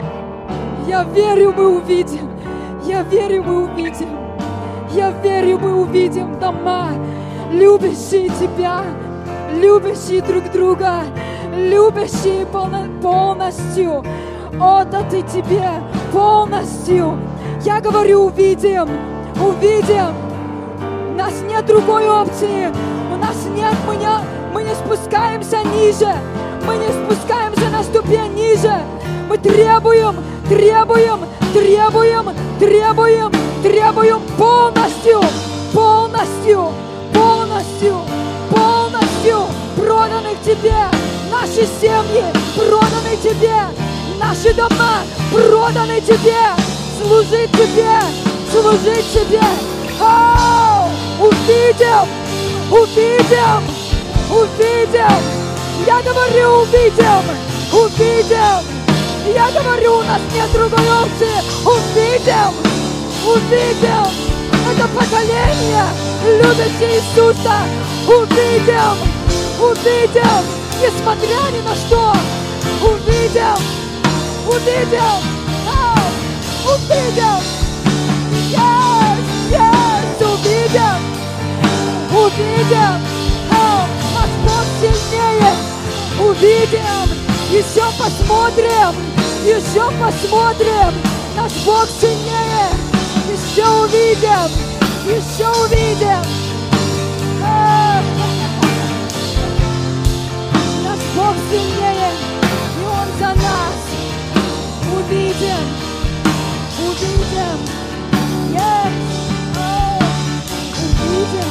Я верю, мы увидим. Я верю, мы увидим. Я верю, мы увидим дома, любящие Тебя, любящие друг друга, любящие полностью, отдаты Тебе полностью. Я говорю, увидим, увидим. У нас нет другой опции. У нас нет, мы не, мы не спускаемся ниже. Мы не спускаемся на ступень ниже. Мы требуем, требуем, требуем, требуем, требуем полностью, полностью, полностью, полностью проданных Тебе. Наши семьи проданы Тебе, наши дома проданы Тебе, служить Тебе, служить Тебе. О, увидим, увидим, увидим. Я говорю, увидим, увидим. Я говорю, у нас нет другой опции. Увидим, увидим. Это поколение, любящее Иисуса. Увидим, увидим. Несмотря ни на что, увидим, увидим, oh, увидим, yes, yes, увидим, увидим, oh, наш Бог сильнее, увидим, еще посмотрим, еще посмотрим, наш Бог сильнее, еще увидим, еще увидим. Oh. Бог сильнее, и Он за нас. Увидим, увидим, yes, oh, увидим.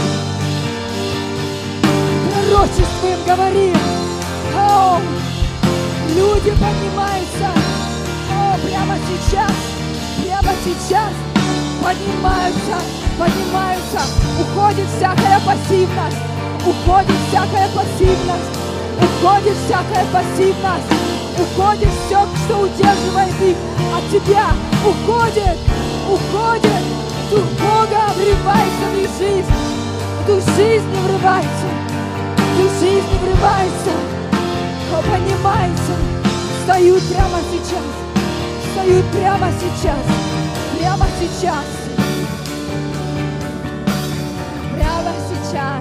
Пророчествуем, говорим, oh, люди поднимаются, oh, прямо сейчас, прямо сейчас поднимаются, поднимаются, уходит всякая пассивность, уходит всякая пассивность. Уходит всякая пассивность, уходит все, что удерживает их от Тебя. Уходит, уходит. Дух Бога врывается в их жизнь. Дух жизни врывается. Дух жизни врывается. О, поднимается. Встают прямо сейчас. Встают прямо сейчас. Прямо сейчас. Прямо сейчас.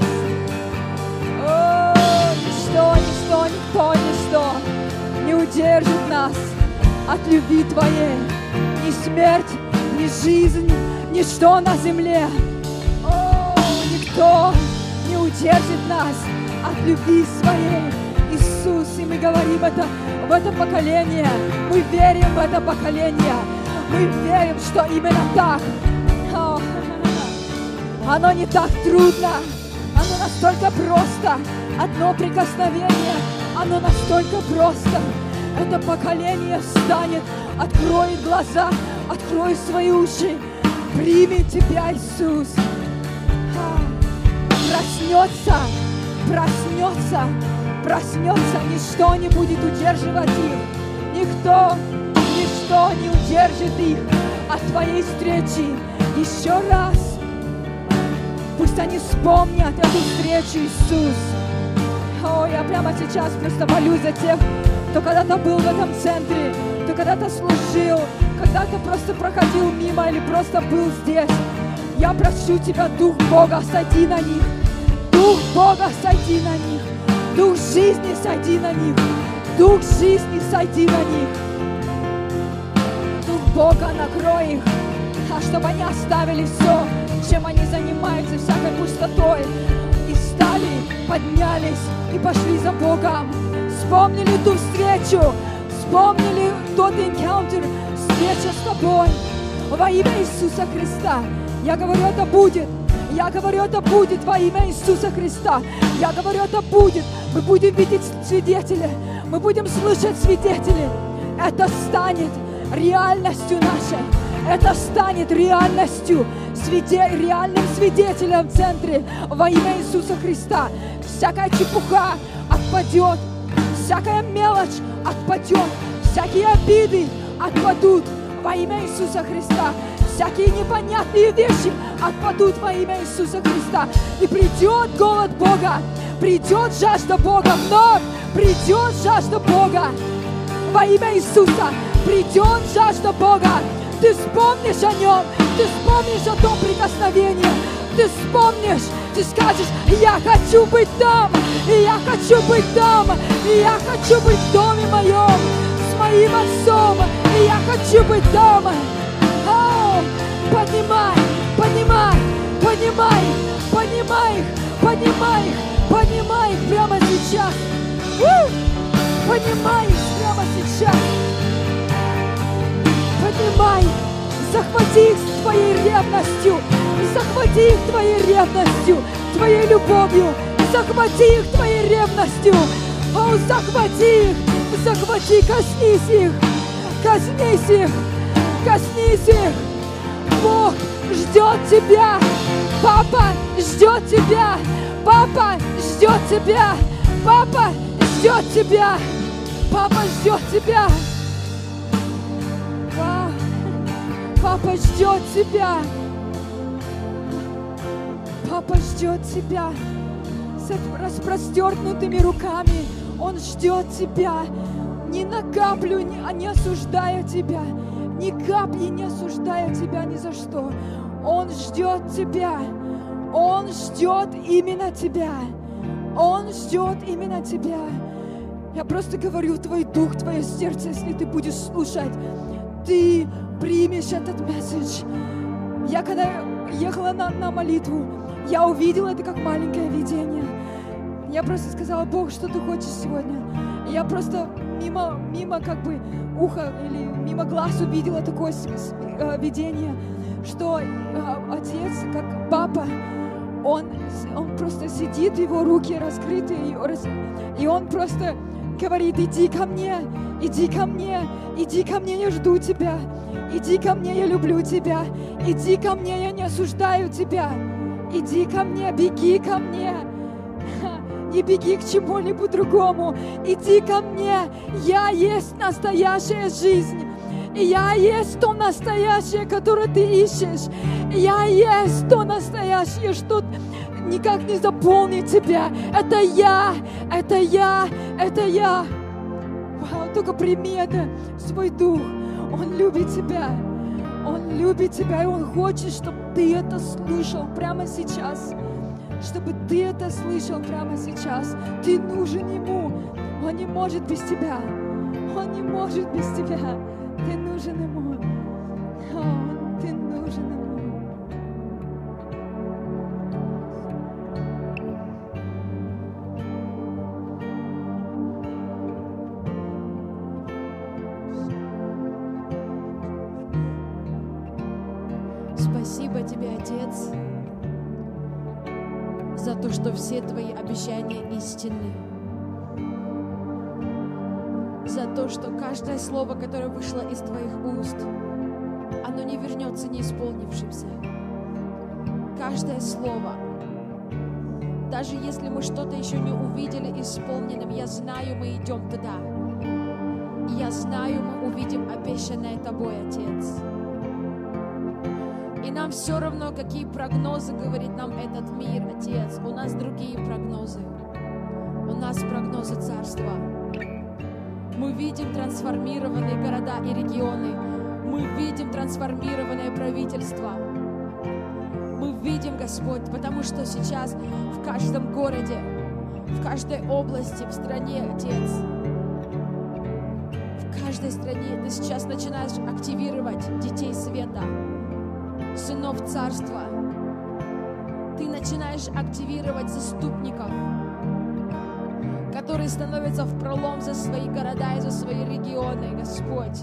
Ничто, ничто, никто, ничто не удержит нас от любви Твоей. Ни смерть, ни жизнь, ничто на земле. О, никто не удержит нас от любви Своей. Иисус, и мы говорим это в это поколение. Мы верим в это поколение. Мы верим, что именно так. О, оно не так трудно. Оно настолько просто. Одно прикосновение, оно настолько просто. Это поколение встанет, откроет глаза, откроет свои уши, примет Тебя, Иисус. А, проснется, проснется, проснется, ничто не будет удерживать их, никто, ничто не удержит их от Твоей встречи. Еще раз, пусть они вспомнят эту встречу, Иисус. О, я прямо сейчас просто молюсь за тех, кто когда-то был в этом центре, кто когда-то служил, когда-то просто проходил мимо или просто был здесь. Я прошу Тебя, Дух Бога, сойди на них. Дух Бога, сойди на них. Дух жизни, сойди на них. Дух жизни, сойди на них. Дух Бога, накрой их, а чтобы они оставили все, чем они занимаются, всякой пустотой, и встали, поднялись и пошли за Богом. Вспомнили ту встречу, вспомнили тот энкаунтер, встреча с Тобой. Во имя Иисуса Христа. Я говорю, это будет. Я говорю, это будет во имя Иисуса Христа. Я говорю, это будет. Мы будем видеть свидетелей. Мы будем слышать свидетелей. Это станет реальностью нашей. Это станет реальностью, свиде... реальным свидетелем в центре во имя Иисуса Христа. Всякая чепуха отпадет. Всякая мелочь отпадет. Всякие обиды отпадут во имя Иисуса Христа. Всякие непонятные вещи отпадут во имя Иисуса Христа. И придет голод Бога, придет жажда Бога вновь, придет жажда Бога во имя Иисуса, придет жажда Бога. Ты вспомнишь о Нем, ты вспомнишь о том прикосновении, ты вспомнишь, ты скажешь: я хочу быть там, и я хочу быть там, и я хочу быть в доме моем с моим Отцом, и я хочу быть там. О, поднимай, поднимай, поднимай, поднимай их, поднимай их, поднимай их прямо сейчас. У! Поднимай их прямо сейчас. Поднимай, захвати их Твоей ревностью, захвати их Твоей ревностью, Твоей любовью, захвати их Твоей ревностью. О, захвати их, захвати, коснись их, коснись их, коснись их. Бог ждет тебя, Папа ждет тебя, Папа ждет тебя, Папа ждет тебя, Папа ждет тебя. Папа ждет тебя. Папа ждет тебя с распростертыми руками. Он ждет тебя. Ни на каплю не, не осуждая тебя. Ни капли не осуждая тебя ни за что. Он ждет тебя. Он ждет именно тебя. Он ждет именно тебя. Я просто говорю, твой дух, твое сердце, если ты будешь слушать, ты примешь этот месседж. Я когда ехала на, на молитву, я увидела это как маленькое видение. Я просто сказала: Бог, что ты хочешь сегодня? И я просто мимо, мимо как бы уха или мимо глаз увидела такое э, видение, что э, отец, как папа, он, он просто сидит, его руки раскрыты, и, и он просто говорит: иди ко мне, иди ко мне, иди ко мне, я жду тебя. Иди ко мне, я люблю тебя. Иди ко мне, я не осуждаю тебя. Иди ко мне, беги ко мне. Не беги к чему-либо другому. Иди ко мне. Я есть настоящая жизнь. И я есть то настоящее, которое ты ищешь. Я есть то настоящее, что никак не заполнит тебя. Это я, это я, это я. Вау, только прими это в свой дух. Он любит тебя. Он любит тебя, и Он хочет, чтобы ты это слышал прямо сейчас. Чтобы ты это слышал прямо сейчас. Ты нужен Ему. Он не может без тебя. Он не может без тебя. Ты нужен Ему. О, ты нужен Ему. Спасибо Тебе, Отец, за то, что все Твои обещания истинны. за то, что каждое слово, которое вышло из Твоих уст, оно не вернется неисполнившимся. Каждое слово. Даже если мы что-то еще не увидели исполненным, я знаю, мы идем туда. И я знаю, мы увидим обещанное Тобой, Отец. И нам все равно, какие прогнозы говорит нам этот мир, Отец. У нас другие прогнозы. У нас прогнозы Царства. Мы видим трансформированные города и регионы. Мы видим трансформированное правительство. Мы видим, Господь, потому что сейчас в каждом городе, в каждой области, в стране, Отец, в каждой стране Ты сейчас начинаешь активировать детей света, сынов Царства. Ты начинаешь активировать заступников, которые становятся в пролом за свои города и за свои регионы, Господь.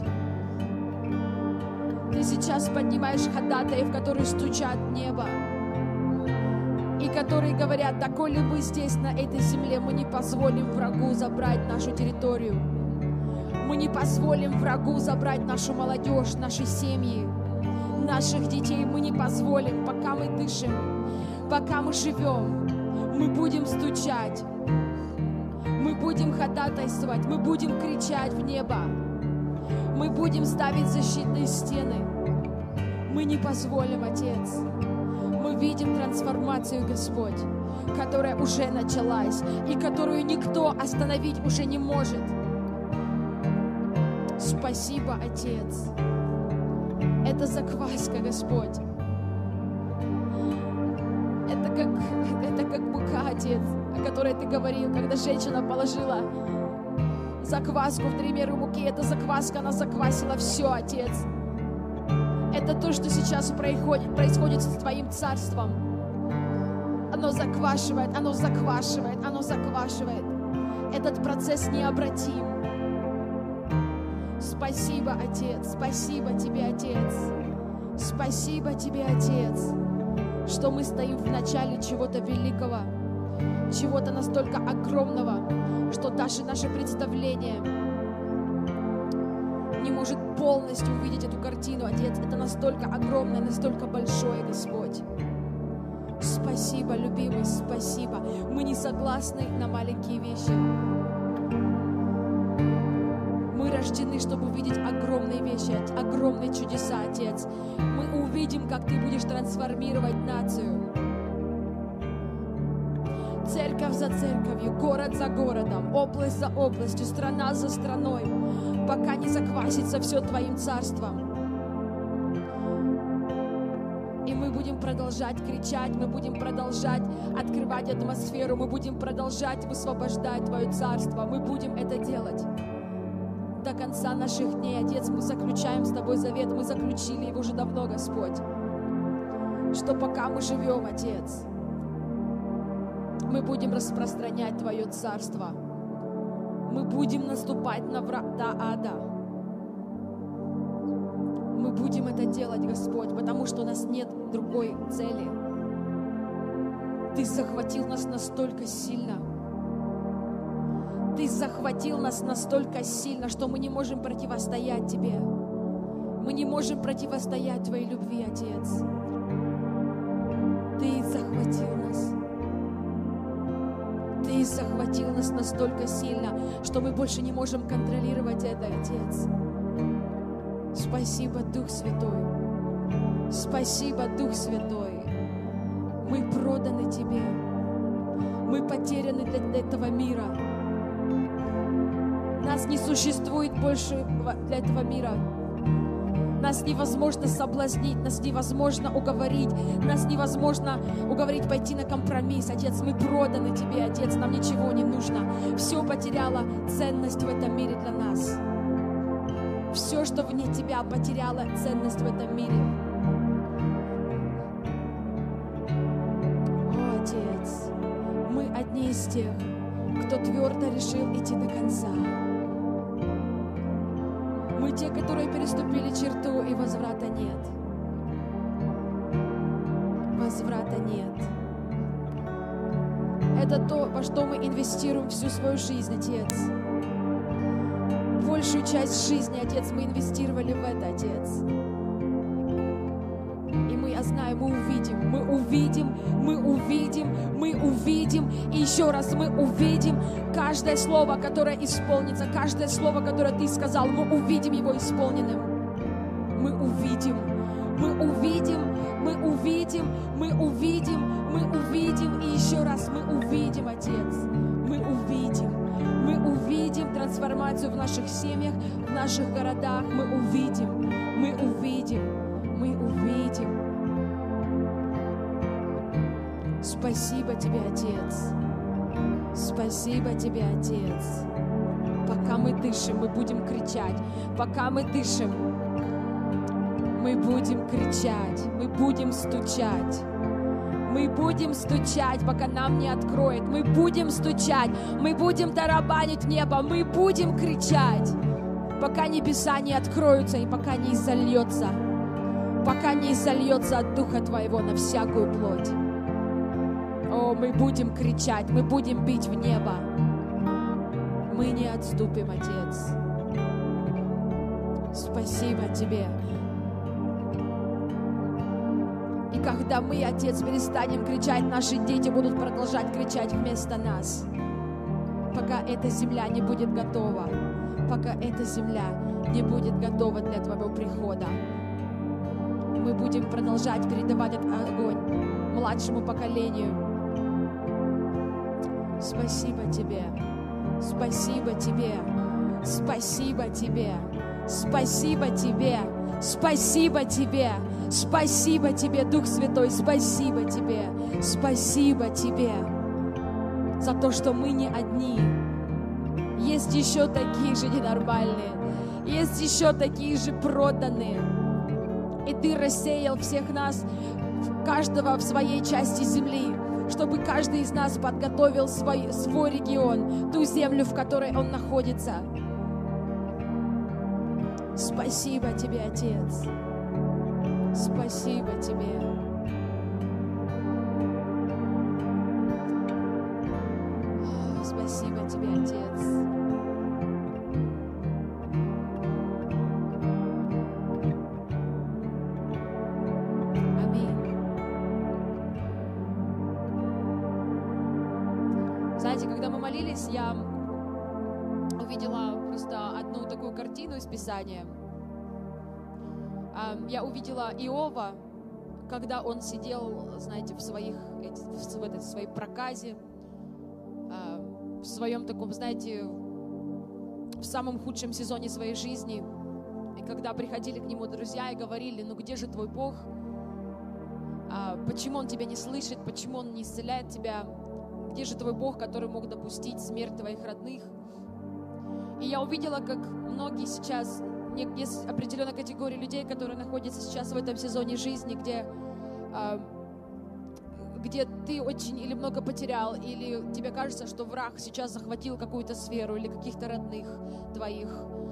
Ты сейчас поднимаешь ходатаев, которые стучат в небо, и которые говорят: доколе мы здесь, на этой земле, мы не позволим врагу забрать нашу территорию. Мы не позволим врагу забрать нашу молодежь, наши семьи, наших детей. Мы не позволим, пока мы дышим, пока мы живем, мы будем стучать. Мы будем ходатайствовать, мы будем кричать в небо, мы будем ставить защитные стены. Мы не позволим, Отец. Мы видим трансформацию, Господь, которая уже началась и которую никто остановить уже не может. Спасибо, Отец. Это закваска, Господь. Это как, это как мука, Отец, о которой Ты говорил, когда женщина положила закваску в три меры муки. Эта закваска, она заквасила все, Отец. Это то, что сейчас происходит, происходит с Твоим Царством. Оно заквашивает, оно заквашивает, оно заквашивает. Этот процесс необратим. Спасибо, Отец, спасибо Тебе, Отец. Спасибо Тебе, Отец, что мы стоим в начале чего-то великого, чего-то настолько огромного, что даже наше представление не может полностью увидеть эту картину, Отец. Это настолько огромное, настолько большое, Господь. Спасибо, любимый, спасибо. Мы не согласны на маленькие вещи. Мы рождены, чтобы увидеть огромные вещи, огромные чудеса, Отец. Мы увидим, как Ты будешь трансформировать нацию. Церковь за церковью, город за городом, область за областью, страна за страной, пока не заквасится все Твоим Царством. И мы будем продолжать кричать, мы будем продолжать открывать атмосферу, мы будем продолжать высвобождать Твое Царство, мы будем это делать до конца наших дней, Отец. Мы заключаем с Тобой завет, мы заключили его уже давно, Господь, что пока мы живем, Отец, мы будем распространять Твое Царство. Мы будем наступать на врата ада. Мы будем это делать, Господь, потому что у нас нет другой цели. Ты захватил нас настолько сильно. Ты захватил нас настолько сильно, что мы не можем противостоять Тебе. Мы не можем противостоять Твоей любви, Отец. Ты захватил нас. Ты захватил нас настолько сильно, что мы больше не можем контролировать это, Отец. Спасибо, Дух Святой. Спасибо, Дух Святой. Мы проданы Тебе. Мы потеряны для этого мира. Нас не существует больше для этого мира. Нас невозможно соблазнить, нас невозможно уговорить, нас невозможно уговорить пойти на компромисс. Отец, мы проданы Тебе, Отец, нам ничего не нужно. Все потеряло ценность в этом мире для нас. Все, что вне Тебя, потеряло ценность в этом мире. О, Отец, мы одни из тех, кто твердо решил идти до конца. Мы те, которые переступили черту, и возврата нет. Возврата нет. Это то, во что мы инвестируем всю свою жизнь, Отец. большую часть жизни, Отец, мы инвестировали в это, Отец. И мы, я знаю, мы увидим, мы увидим, мы увидим, мы увидим, и еще раз мы увидим каждое слово, которое исполнится, каждое слово, которое Ты сказал, мы увидим его исполненным. Мы увидим, мы увидим, мы увидим, мы увидим, мы увидим, и еще раз мы увидим, Отец, мы увидим, мы увидим трансформацию в наших семьях, в наших городах, мы увидим, мы увидим, мы увидим. Спасибо Тебе, Отец. Спасибо Тебе, Отец. Пока мы дышим, мы будем кричать. Пока мы дышим, мы будем кричать. Мы будем стучать. Мы будем стучать, пока нам не откроет. Мы будем стучать. Мы будем тарабанить небо. Мы будем кричать, пока небеса не откроются и пока не изольется. Пока не изольется от Духа Твоего на всякую плоть. О, мы будем кричать, мы будем бить в небо. Мы не отступим, Отец. Спасибо Тебе. И когда мы, Отец, перестанем кричать, наши дети будут продолжать кричать вместо нас. Пока эта земля не будет готова. Пока эта земля не будет готова для Твоего прихода. Мы будем продолжать передавать этот огонь младшему поколению. Спасибо Тебе, спасибо Тебе, спасибо Тебе, спасибо Тебе, спасибо Тебе, спасибо Тебе, Дух Святой, спасибо Тебе, спасибо Тебе за то, что мы не одни. Есть еще такие же ненормальные, есть еще такие же проданные. И Ты рассеял всех нас, каждого в своей части земли, чтобы каждый из нас подготовил свой, свой регион, ту землю, в которой он находится. Спасибо Тебе, Отец. Спасибо Тебе. О, спасибо Тебе, Отец. Я увидела просто одну такую картину из Писания. Я увидела Иова, когда он сидел, знаете, в своих, в этой своей проказе, в своем таком, знаете, в самом худшем сезоне своей жизни. И когда приходили к нему друзья и говорили: ну где же твой Бог? Почему он тебя не слышит? Почему он не исцеляет тебя? Где же твой Бог, который мог допустить смерть твоих родных? И я увидела, как многие сейчас, есть определенная категория людей, которые находятся сейчас в этом сезоне жизни, где, где ты очень или много потерял, или тебе кажется, что враг сейчас захватил какую-то сферу или каких-то родных твоих.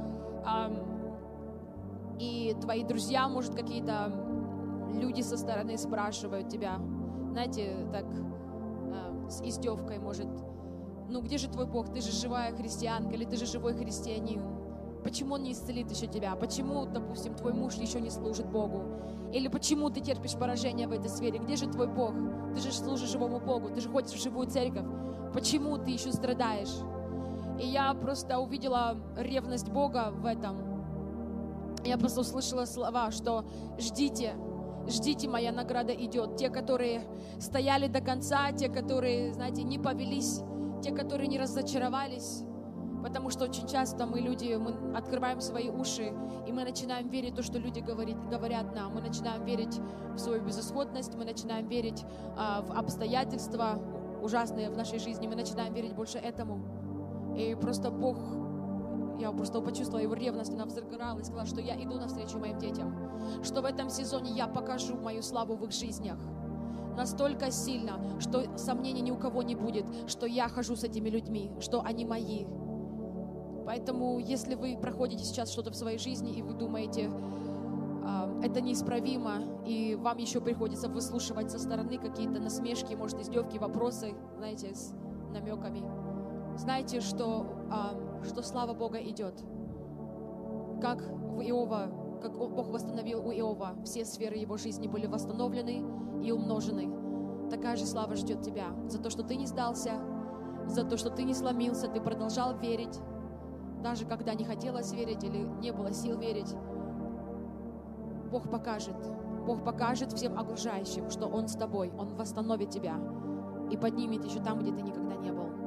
И твои друзья, может, какие-то люди со стороны спрашивают тебя, знаете, так... с издевкой, может, ну где же твой Бог, ты же живая христианка, или ты же живой христианин, почему Он не исцелит еще тебя, почему, допустим, твой муж еще не служит Богу, или почему ты терпишь поражение в этой сфере, где же твой Бог, ты же служишь живому Богу, ты же ходишь в живую церковь, почему ты еще страдаешь? И я просто увидела ревность Бога в этом, я просто услышала слова, что ждите, ждите, моя награда идет. Те, которые стояли до конца, те, которые, знаете, не повелись, те, которые не разочаровались. Потому что очень часто мы, люди, мы открываем свои уши, и мы начинаем верить в то, что люди говорит, говорят нам. Мы начинаем верить в свою безысходность, мы начинаем верить а, в обстоятельства ужасные в нашей жизни, мы начинаем верить больше этому. И просто Бог, я просто почувствовала Его ревность, она взыграла и сказала, что я иду навстречу моим детям, что в этом сезоне я покажу мою славу в их жизнях настолько сильно, что сомнений ни у кого не будет, что я хожу с этими людьми, что они мои. Поэтому, если вы проходите сейчас что-то в своей жизни, и вы думаете, это неисправимо, и вам еще приходится выслушивать со стороны какие-то насмешки, может, издевки, вопросы, знаете, с намеками, знайте, что, что слава Бога идет. как в Иова, как Бог восстановил у Иова, все сферы его жизни были восстановлены и умножены. Такая же слава ждет тебя за то, что ты не сдался, за то, что ты не сломился, ты продолжал верить, даже когда не хотелось верить или не было сил верить. Бог покажет, Бог покажет всем окружающим, что Он с тобой, Он восстановит тебя и поднимет еще там, где ты никогда не был.